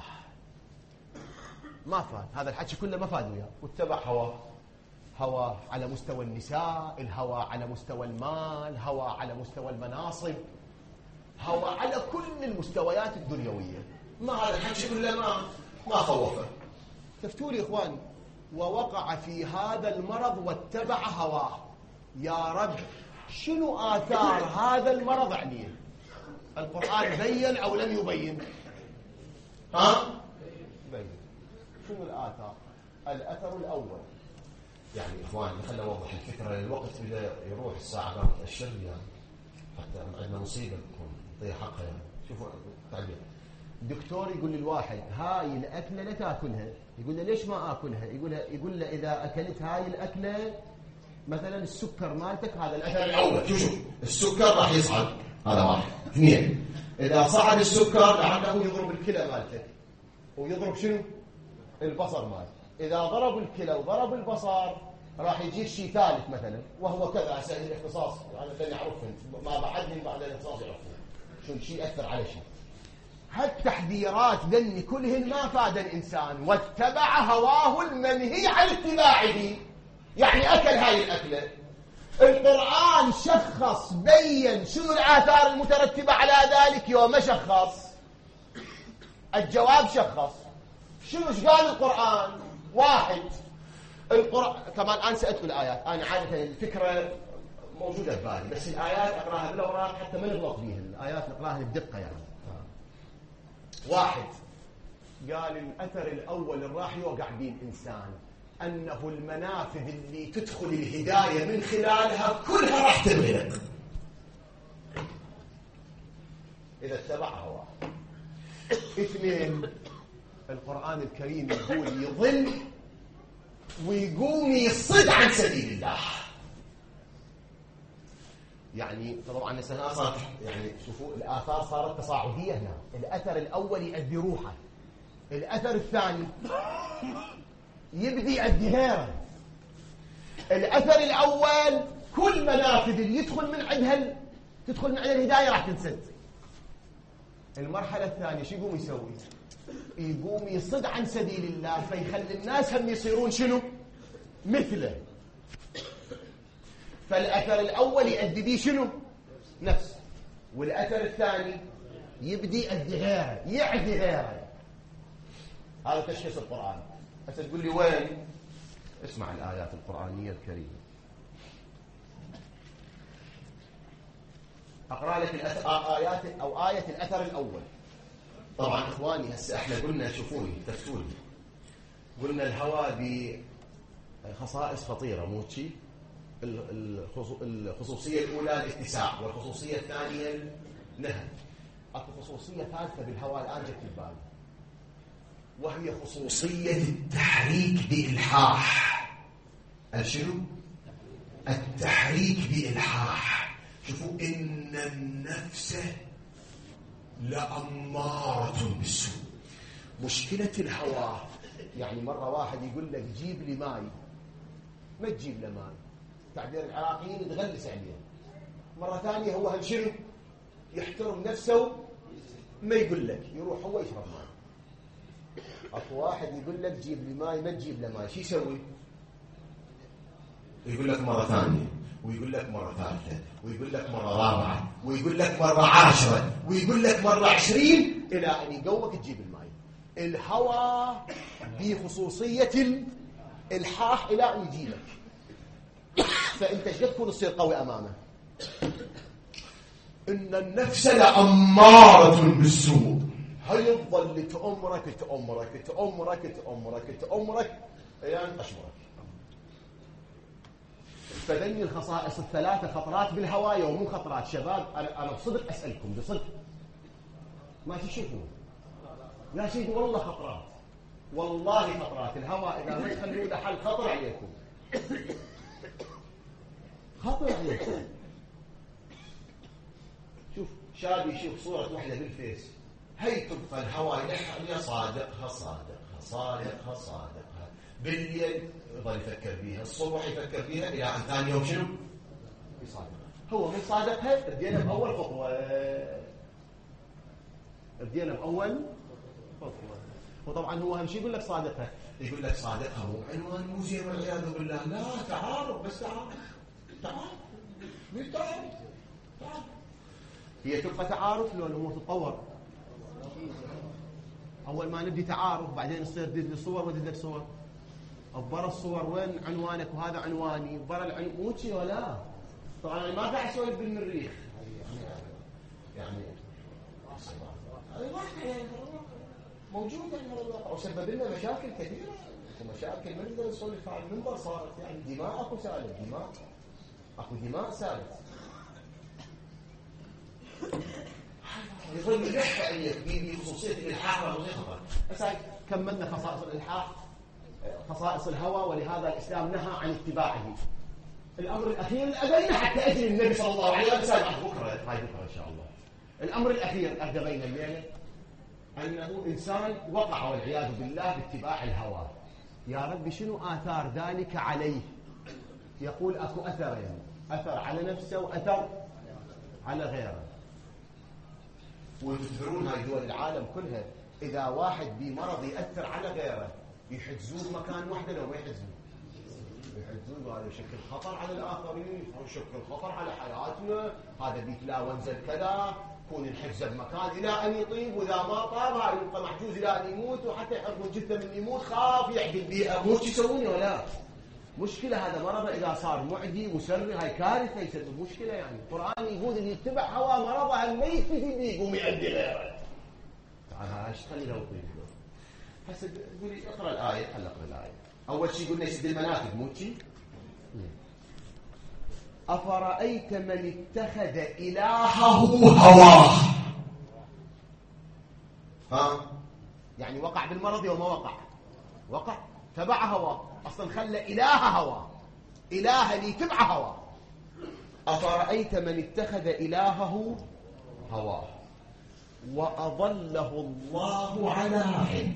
ما فاد هذا الحكي كله، ما فاد وياه، واتبع هواه. هوى على مستوى النساء، الهوى على مستوى المال، هوى على مستوى المناصب، هوى على كل المستويات الدنيوية. ما هذا الحكي كله ما ما خوفه. تفتوا لي إخوان، ووقع في هذا المرض واتبع هواه. يا رب شنو آثار هذا المرض عليه؟ القرآن بين أو لم يبين؟ ها؟ بين. شنو الآثار؟ الأثر الأول، يعني إخواني خلنا نوضح الفكرة، الوقت بدا يروح الساعة قامت الشر يعني، حتى عندنا مصيبة تكون نعطيها حقها يعني. شوفوا تعليق دكتور يقول للواحد هاي الأكلة لا تأكلها، يقول له ليش ما أكلها؟ يقول يقول له إذا أكلت هاي الأكلة مثلا السكر مالتك، هذا الأثر الأول. شوف شوف السكر راح يصعد، هذا واحد. اثنين، إذا صعد السكر لعله يضرب الكلى مالتك، ويضرب شنو؟ البصر مالتك. إذا ضرب الكلى وضرب البصر راح يجيك شيء ثالث مثلا، وهو كذا سائل الاختصاص، أنا اللي أعرفهم ما بعدني بعد الاختصاص يعرفون شو شيء يأثر على شيء. هالتحذيرات ذني كلهن ما فاد الإنسان، واتبع هواه المنهي عن اتباعه، يعني أكل هاي الأكلة. القرآن شخص بين شنو الآثار المترتبة على ذلك يوم شخص. الجواب شخص. شنو ايش قال القرآن؟ واحد، القرآن كمان أنا سألت الآيات، أنا عادة الفكرة موجودة ببالي، بس الآيات أقراها بالأوراق حتى ما نغلط بيها، الآيات نقراها بدقة يعني. واحد، قال الأثر الأول اللي راح يوقع به الإنسان أنه المنافذ اللي تدخل الهداية من خلالها كلها راح تنغلق إذا اتبع هواه. اثنين، القرآن الكريم يقول يضل ويقوم يصد عن سبيل الله. يعني طبعا السنة صارت يعني شوفوا الآثار صارت تصاعدية هنا. الأثر الأول يؤدي روحه، الأثر الثاني يبدي الدهيرة. الأثر الأول كل منافذ اللي يدخل من عندها تدخل من عند الهداية راح تنسد. المرحلة الثانية شو يقوم يسوي؟ يقوم يصد عن سبيل الله، فيخلي الناس هم يصيرون شنو؟ مثله. فالأثر الأول يؤدي به شنو؟ نفس. والأثر الثاني يبدي الدهيرة، يعدي غيره. هذا تشخيص القرآن. هسه تقول لي وين؟ اسمع الآيات القرآنية الكريمة. أقرأ لك آيات أو آية الأثر الأول. طبعا إخواني هسه احنا قلنا شوفوني تفتوني، قلنا الهوى بخصائص خطيرة مو شيء. الخصوصية الأولى الاتساع، والخصوصية الثانية النهي. أكو خصوصية ثالثة بالهواء الآن جت البال، وهي خصوصية التحريك بإلحاح. شنو؟ التحريك بإلحاح. شوفوا إن النفس لأمارة بالسوء. مشكلة الهوى يعني مرة واحد يقول لك جيب لي ماي، ما تجيب له ماي، تعبير العراقيين تغلس عليه. مرة ثانية هو هم شنو؟ يحترم نفسه، ما يقول لك، يروح هو يشرب ماي. اكو واحد يقول لك جيب لي ماي، ما تجيب له ماي، شو يسوي؟ يقول لك مرة ثانية، ويقول لك مرة ثالثة، ويقول لك مرة رابعة، ويقول لك مرة عشرة، ويقول لك مرة عشرين، إلى أن يقومك تجيب الماء. الهوى بخصوصية الإلحاح إلى أن يجيبك، فأنت ايش تكون تصير قوي أمامه؟ إن النفس لأمارة بالسوء. هي تظل تأمرك تأمرك تأمرك تأمرك تأمرك يعني تشمرك. فذني الخصائص الثلاثة خطرات بالهواية ومو خطرات. شباب أنا أنا بصدق أسألكم بصدق، ما تشوفون لا شيء والله خطرات، والله خطرات. الهواء إذا ما تخلوه حل خطر عليكم، خطر عليكم. شوف شاب يشوف صورة واحدة بالفيس، هي تبقى الهواء يلحق صادقها صادقها صادقها صادقها، بالليل يظل يفكر فيها، الصبح يفكر فيها، إلى أن ثاني يوم شنو؟ يصادقها. هو من صادقها ادينا بأول خطوة. بدينا بأول وطبعا هو أهم شيء يقول لك صادقها، يقول لك صادقها مو عنوان مو زين والعياذ بالله. لا تعارف بس تعارف تعارف مش تعارف تعارف. هي تبقى تعارف لو الأمور تتطور. أول ما نبدي تعارف بعدين يصير دز لي صور ودز لك صور. برا الصور وين عنوانك وهذا عنواني برا العن مو شيء ولا. طبعا أنا ما قاعد أسولف بالمريخ. يعني يعني موجودة وسبب لنا مشاكل كثيرة ومشاكل ما نقدر نسولف على المنبر. صارت يعني دماء اكو سالت دماء اكو دماء سالت. يظل يلح عليك بخصوصية الإلحاح وغير خطر. هسه كملنا خصائص الإلحاح خصائص الهوى ولهذا الإسلام نهى عن اتباعه. الأمر الأخير الأبين حتى أجل النبي صلى الله عليه وسلم بكرة هاي بكرة إن شاء الله. الأمر الأخير أرجى بين الليلة أنه إنسان وقع والعياذ بالله باتباع الهوى. يا رب شنو آثار ذلك عليه؟ يقول أكو أثرين، أثر على نفسه وأثر على غيره. وتدرون هاي دول العالم كلها إذا واحد بمرض يأثر على غيره يحجزوه مكان واحدة لو ما يحجزوه يحجزوه. هذا يشكل خطر على الآخرين، يشكل خطر على حياتنا، هذا بيتلاونزل كذا، يكون الحجز بمكان إلى أن يطيب، وإذا ما طاب هذا يبقى محجوز إلى أن يموت، وحتى يحرقون جثة من يموت خاف يعدي البيئة. مو يسوون ولا مشكلة. هذا مرض إذا صار معدي مسرع هاي كارثة يسبب مشكلة. يعني القرآن يقول اللي يتبع هوا مرضه الميت في يقوم يؤدي غيره. تعال ايش خلي له يطيب. هسه قولي اقرا الآية. خلي اقرا الآية. أول شيء قلنا يسد المنافذ مو شيء. أفرأيت من اتخذ إلهه هواه. ها يعني وقع بالمرض وما وقع وقع تبع هواه. أصلا خلى إله هواه، إله اللي تبع هواه. أفرأيت من اتخذ إلهه هواه وأضله الله على علم.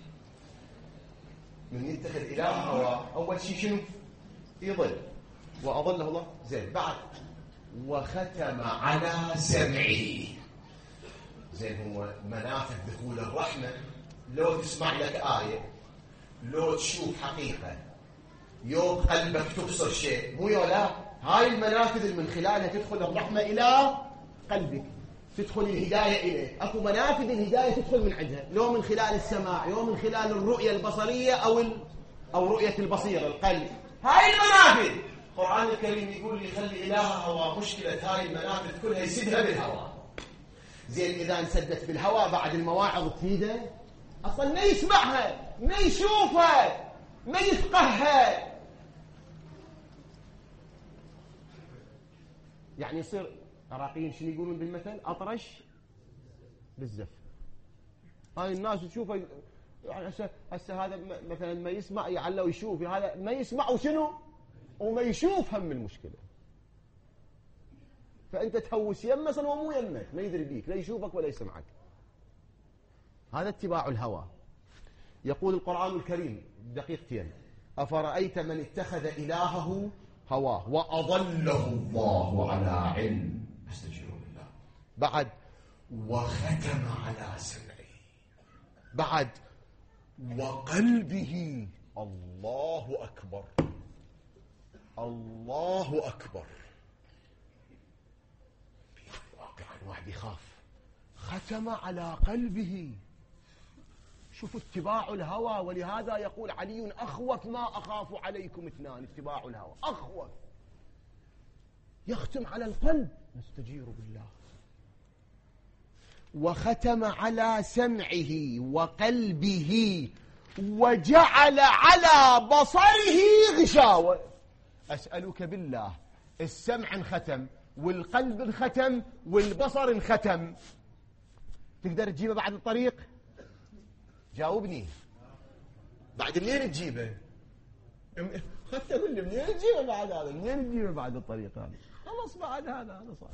من يتخذ إله هواه أول شيء شنو؟ يضل. وأضله الله زين. بعد وختم على سمعه. زين هو منافذ دخول الرحمة. لو تسمع لك آية، لو تشوف حقيقة، يوم قلبك تبصر شيء مو يولا. هاي المنافذ اللي من خلالها تدخل الرحمة إلى قلبك، تدخل الهداية إليك. أكو منافذ الهداية تدخل من عندها، لو من خلال السماع، لو من خلال الرؤية البصرية أو ال... أو رؤية البصيرة القلب. هاي المنافذ القرآن الكريم يقول لي خلي إلهها هوا. مشكلة هاي المنافذ كلها يسدها بالهواء. زين إذا انسدت بالهواء بعد المواعظ تفيده؟ أصلا ما يسمعها، ما يشوفها، ما يفقهها. يعني يصير عراقيين شنو يقولون بالمثل؟ أطرش بالزف. هاي الناس تشوفه يعني هسه هسه هذا مثلا ما يسمع يعلى ويشوف، هذا ما يسمع وشنو؟ وما يشوف هم المشكلة. فأنت تهوس يمه صار مو يمك، ما يدري بيك، لا يشوفك ولا يسمعك. هذا اتباع الهوى. يقول القرآن الكريم دقيقتين: أفرأيت من اتخذ إلهه هواه وأضله الله على علم. استجيروا بالله. بعد وختم على سمعه. بعد وقلبه. الله أكبر الله أكبر. واقعا واحد يخاف. ختم على قلبه. شوفوا اتباع الهوى. ولهذا يقول علي: أخوف ما أخاف عليكم اثنان، اتباع الهوى أخوف. يختم على القلب. نستجير بالله. وختم على سمعه وقلبه وجعل على بصره غشاوة. أسألك بالله، السمع انختم والقلب انختم والبصر انختم، تقدر تجيبه بعد الطريق؟ جاوبني. بعد منين تجيبه؟ خدت أقول لي منين تجيبه بعد هذا؟ منين تجيبه بعد الطريق هذا؟ خلص بعد هذا هذا صار.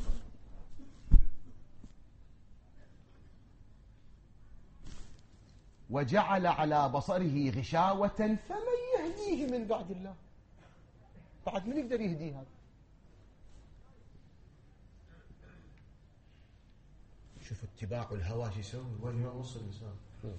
وجعل على بصره غشاوة فمن يهديه من بعد الله؟ بعد من يقدر يهديه هذا؟ شوف اتباع الهوى شو يسوي، وين يوصل الإنسان.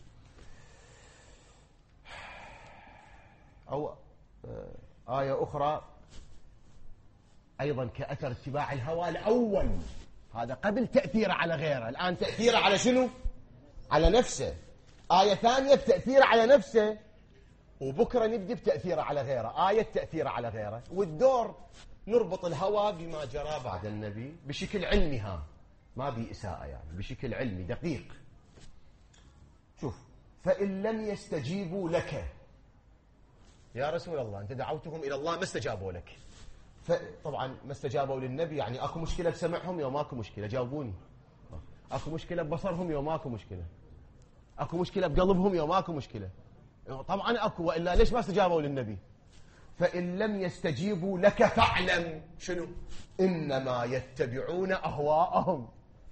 أو آية أخرى أيضا كأثر اتباع الهوى الأول، هذا قبل تأثيره على غيره، الآن تأثيره على شنو؟ على نفسه. آية ثانية بتأثيره على نفسه، وبكرة نبدأ بتأثيره على غيره، آية تأثيره على غيره. والدور نربط الهوى بما جرى بعد النبي بشكل علمي، ها ما بإساءة يعني، بشكل علمي دقيق. شوف، فإن لم يستجيبوا لك يا رسول الله، أنت دعوتهم إلى الله ما استجابوا لك. طبعا ما استجابوا للنبي، يعني أكو مشكلة بسمعهم يوم أكو مشكلة، جاوبوني. أكو مشكلة ببصرهم يوم أكو مشكلة، أكو مشكلة بقلبهم يوم أكو مشكلة. طبعا أكو، وإلا ليش ما استجابوا للنبي؟ فإن لم يستجيبوا لك فاعلم شنو؟ إنما يتبعون أهواءهم.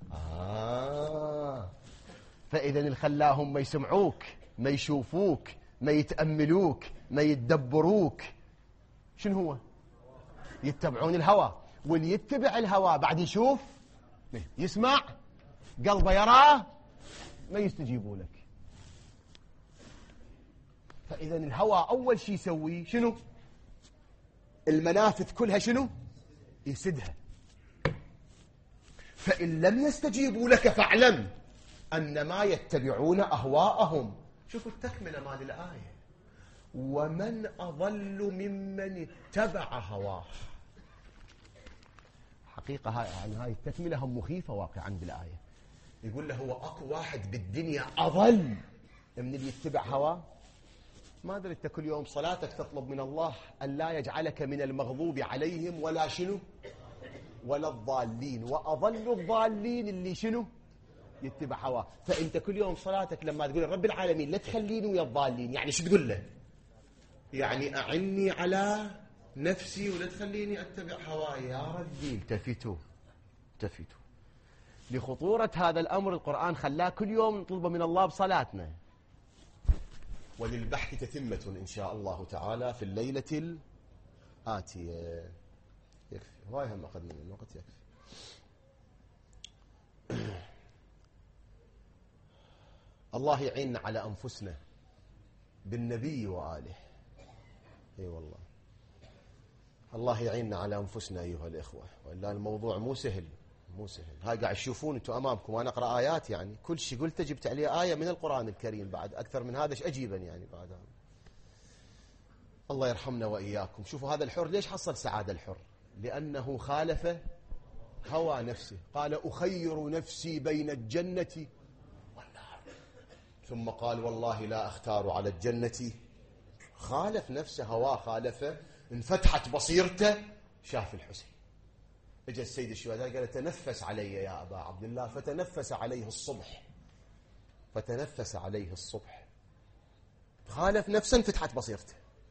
آه. فإذا اللي خلاهم ما يسمعوك، ما يشوفوك، ما يتأملوك، ما يتدبروك، شنو هو؟ يتبعون الهوى. واللي يتبع الهوى بعد يشوف، يسمع، قلبه يراه، ما يستجيبوا لك. فإذا الهوى أول شيء يسوي شنو؟ المنافذ كلها شنو؟ يسدها. فإن لم يستجيبوا لك فاعلم أنما يتبعون أهواءهم. شوفوا التكملة مال الآية، ومن أضل ممن اتبع هواه. حقيقة هاي يعني هاي التكملة هم مخيفة واقعا بالآية. يقول له هو أكو واحد بالدنيا أضل من اللي يتبع هواه؟ ما أدري أنت كل يوم صلاتك تطلب من الله أن لا يجعلك من المغضوب عليهم ولا شنو ولا الضالين، وأضل الضالين اللي شنو يتبع هواه. فأنت كل يوم صلاتك لما تقول رب العالمين لا تخليني ويا الضالين، يعني شو تقول له؟ يعني أعني على نفسي ولا تخليني أتبع هواي. يا رجل التفتوا التفتوا لخطورة هذا الأمر. القرآن خلاه كل يوم نطلبه من الله بصلاتنا. وللبحث تتمة إن شاء الله تعالى في الليلة الآتية. يكفي هواي هم أخذنا من الوقت، يكفي. الله يعيننا على أنفسنا بالنبي وآله. اي والله الله يعيننا على أنفسنا أيها الإخوة، وإلا الموضوع مو سهل مو سهل. هاي قاعد تشوفون أنتم أمامكم وأنا أقرأ آيات، يعني كل شيء قلت جبت عليه آية من القرآن الكريم، بعد أكثر من هذا إيش أجيبا يعني بعد هذا. الله يرحمنا وإياكم. شوفوا هذا الحر ليش حصل سعادة الحر؟ لأنه خالف هوى نفسه. قال أخير نفسي بين الجنة والنار، ثم قال والله لا أختار على الجنة. خالف نفسه، هواه خالفه، انفتحت بصيرته، شاف الحسين. اجى السيد الشهداء قال تنفس علي يا أبا عبد الله، فتنفس عليه الصبح فتنفس عليه الصبح. خالف نفسه، انفتحت بصيرته،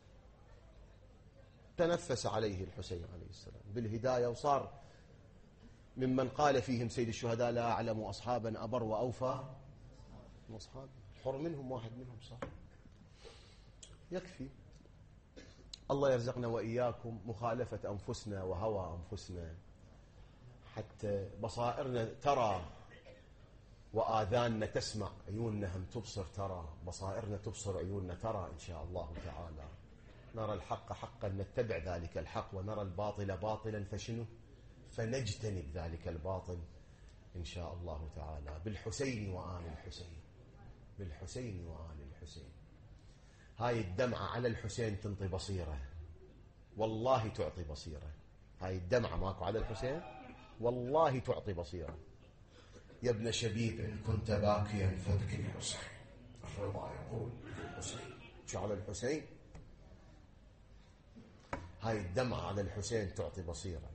تنفس عليه الحسين عليه السلام بالهداية، وصار ممن قال فيهم سيد الشهداء لا أعلم أصحابا أبر وأوفى من أصحابي. الحر منهم واحد منهم صار. يكفي. الله يرزقنا وإياكم مخالفة أنفسنا وهوى أنفسنا، حتى بصائرنا ترى وآذاننا تسمع، عيوننا هم تبصر ترى، بصائرنا تبصر، عيوننا ترى إن شاء الله تعالى. نرى الحق حقا نتبع ذلك الحق، ونرى الباطل باطلا فشنو فنجتنب ذلك الباطل إن شاء الله تعالى. بالحسين وآل الحسين، بالحسين وآل الحسين. هاي الدمعة على الحسين تنطي بصيرة، والله تعطي بصيرة. هاي الدمعة ماكو على الحسين والله تعطي بصيرة. يا ابن شبيب إن كنت باكيا فابكي الحسين، الرضا يقول الحسين. شو على الحسين؟ هاي الدمعة على الحسين تعطي بصيرة.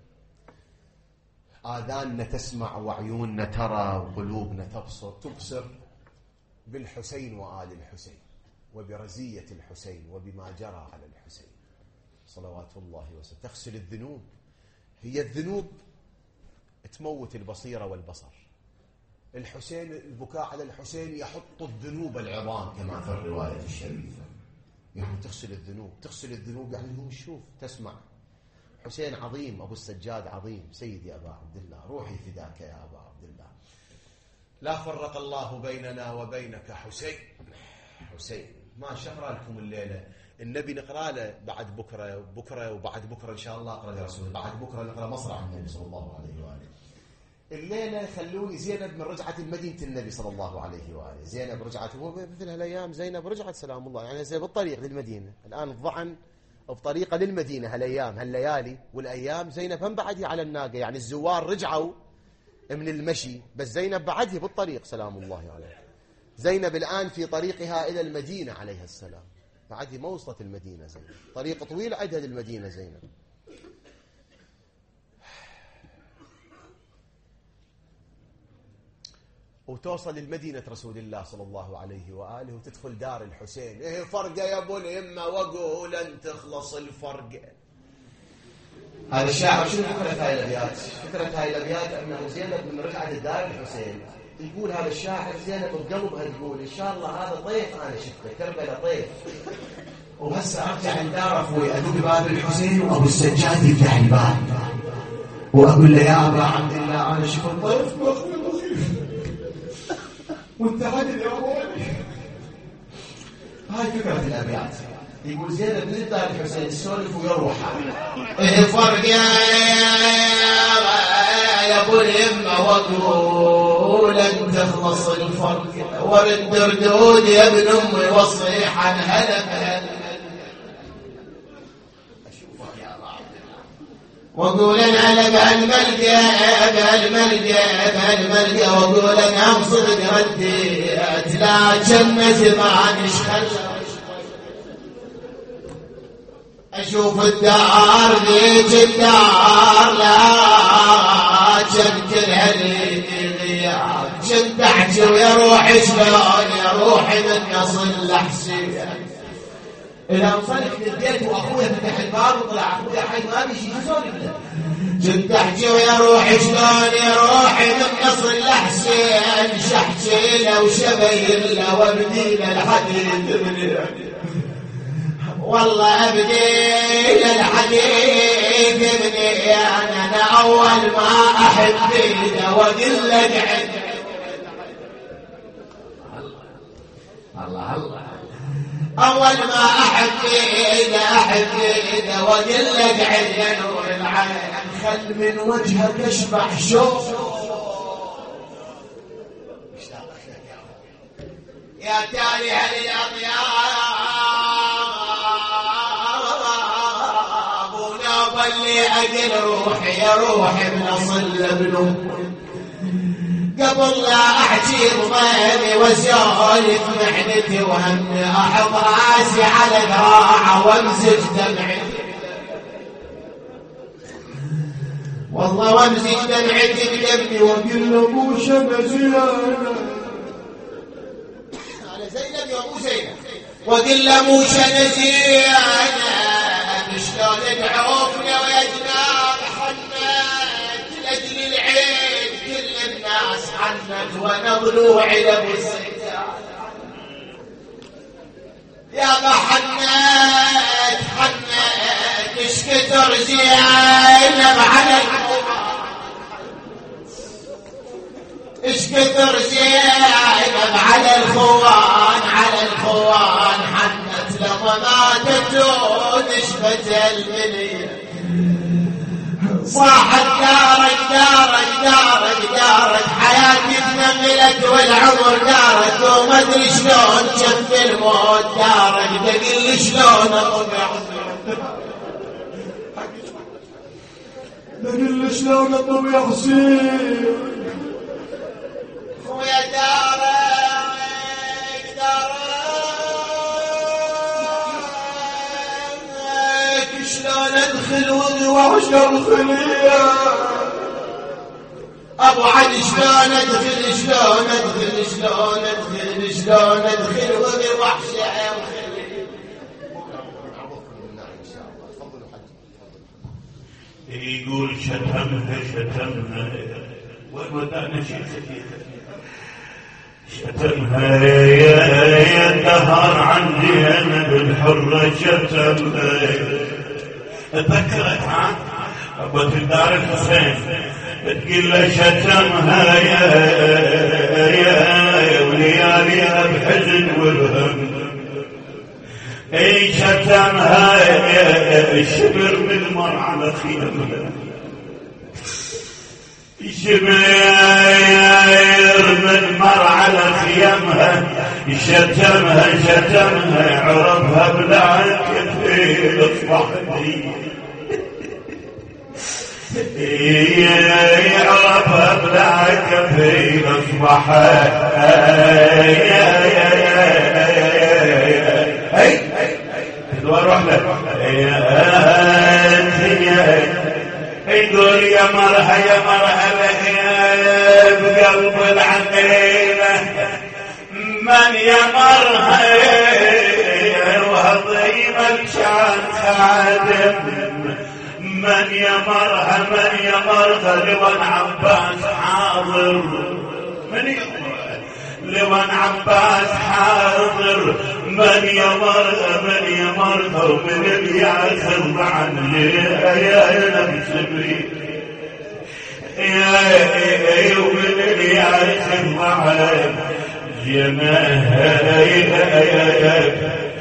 آذاننا تسمع وعيوننا ترى وقلوبنا تبصر تبصر بالحسين وآل الحسين، وبرزية الحسين، وبما جرى على الحسين صلوات الله وسلم. تغسل الذنوب. هي الذنوب تموت البصيرة والبصر. الحسين، البكاء على الحسين يحط الذنوب العظام كما في الرواية الشريفة. يعني تغسل الذنوب، تغسل الذنوب يعني هو تشوف تسمع. حسين عظيم، أبو السجاد عظيم، سيدي أبا عبد الله، روحي فداك يا أبا عبد الله. لا فرق الله بيننا وبينك حسين. حسين ما شهر لكم الليلة النبي نقرأ له بعد بكرة بكرة وبعد بكرة إن شاء الله أقرأ لرسول بعد بكرة نقرأ مصرع النبي صلى الله عليه وآله. الليلة خلوني زينب من رجعت المدينة النبي صلى الله عليه وآله. زينب رجعت مثل هالأيام زينب رجعت سلام الله يعني زي بالطريق للمدينة الآن الضعن بطريقة للمدينة هالأيام هالليالي والأيام زينب هم بعدها على الناقة يعني الزوار رجعوا من المشي بس زينب بعدها بالطريق سلام الله عليه. زينب الآن في طريقها إلى المدينة عليها السلام بعدها ما وصلت المدينة زينب طريق طويل عدها للمدينة زينب. وتوصل للمدينة رسول الله صلى الله عليه وآله وتدخل دار الحسين. إيه فرقة يا أبو اليمة وقول أن تخلص الفرقة. هذا الشاعر شنو فكرة هاي الأبيات؟ فكرة هاي الأبيات أنه زينب من رجعت دار الحسين يقول هذا الشاعر زينب بقلبها تقول إن شاء الله هذا طيف أنا شفته كربلاء طيف وهسه أرجع لدار أخوي أدق باب الحسين وأبو السجاد يفتح الباب وأقول له يا أبا عبد الله أنا شفت الطيف مخيف مخيف وانت عدل يا أبوي. هاي فكرة الأبيات. يقول زينب من دار الحسين السولف ويروح الفرق يا يا ابو اليمه وقول ان تخلص الفرق ورد ردود يا ابن امي وصيح عن هلك اشوفك يا وقول انا لك الملقى الملقى الملقى وقول انا بصدق ردي اتلاجم زمان ايش خلى أشوف الدار ذيك الدار لا كل هالغياب كنت أحكي ويا روحي شلون يا روحي من يصل لحسين. إذا وصلت للبيت وأخويا فتح الباب وطلع أخويا حي ما بيجي شلون يبدأ كنت أحكي ويا روحي شلون يا روحي من يصل لحسين شحكي له وشبين له وابدي له الحديث من والله أبدي للحديث مني أنا, أنا أول ما أحب إذا وقل لك عد الله الله أول ما أحب إذا أحب إذا وقل لك عد يا نور العين خل من وجهك أشبح شوف يا تالي هل الأطيار اللي أقل روحي يا روحي من أصل ابنه قبل لا أحكي ضمامي وسولف محنتي وهمي أحط راسي على ذراعه وامزج دمعتي والله وامزج دمعتي بدمي وقل له ابو شبه زيانه على زينب يا ابو زينب وقل له ابو شبه زيانه شلون تعوفنا ويا جناب حنت لاجل العين كل الناس حنت وانا ضلوعي لابو السجاد يا ما حنت حنت ايش كثر زينب على الخوان ايش كثر زينب على الخوان على الخوان حنت لما ماتت نشفت المنية صاحت دارك دارك دارك دارك حياتي تنملت والعمر دارك وما ادري شلون شف الموت دارك تقل شلون اطبع تقل شلون اطبع حسين خويا دارك دارك شلون ادخل وضوع شلون خليه ابو علي شلون ادخل شلون ادخل شلون ادخل شلون ادخل وضوع شلون خليه يقول شتمها شتمها والودانا شيخ شتمها يا الدهر عندي انا بالحرة شتمها تذكرت عن أبوة دار الحسين تقول له شتمها يا شبر من مر على خيمها شبر من مر على خيمها شتمها شتمها عرفها بلا كثير اصبح عرفها بلا كثير اصبح هي واروح لك يقول يا مرها يا مرها بقلب العقيلة من يا مرها وهضيم الشان خادم من يا مرها من يا مرها لون عباس حاضر من لون عباس حاضر من يمر من يمر ومن الياسر بعد يا نبي يا ومن الياسر بعد جماهير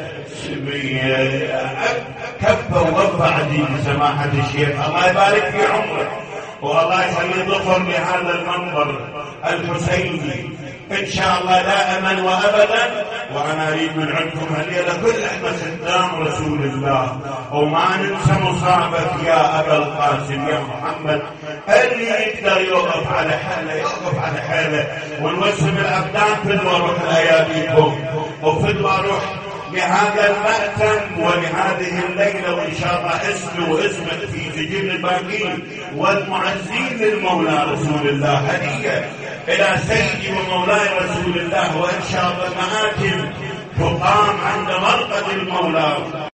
سبيه كفه ووفى عديد سماحة الشيخ الله يبارك في عمرك والله يخلي ظفر بهذا المنبر الحسيني ان شاء الله دائما وابدا. وانا اريد من عندكم هديه كل احنا خدام رسول الله وما ننسى مصابك يا ابا القاسم يا محمد. اللي يقدر يوقف على حاله يوقف على حاله ونوسم الابدان فدوى روح اياديكم وفدوى روح لهذا المأتم ولهذه الليلة وإن شاء الله اسمه واسمك في سجل الباقين والمعزين للمولى رسول الله هدية إلى سيدي ومولاي رسول الله. وإن شاء الله المآتم تقام عند مرقد المولى.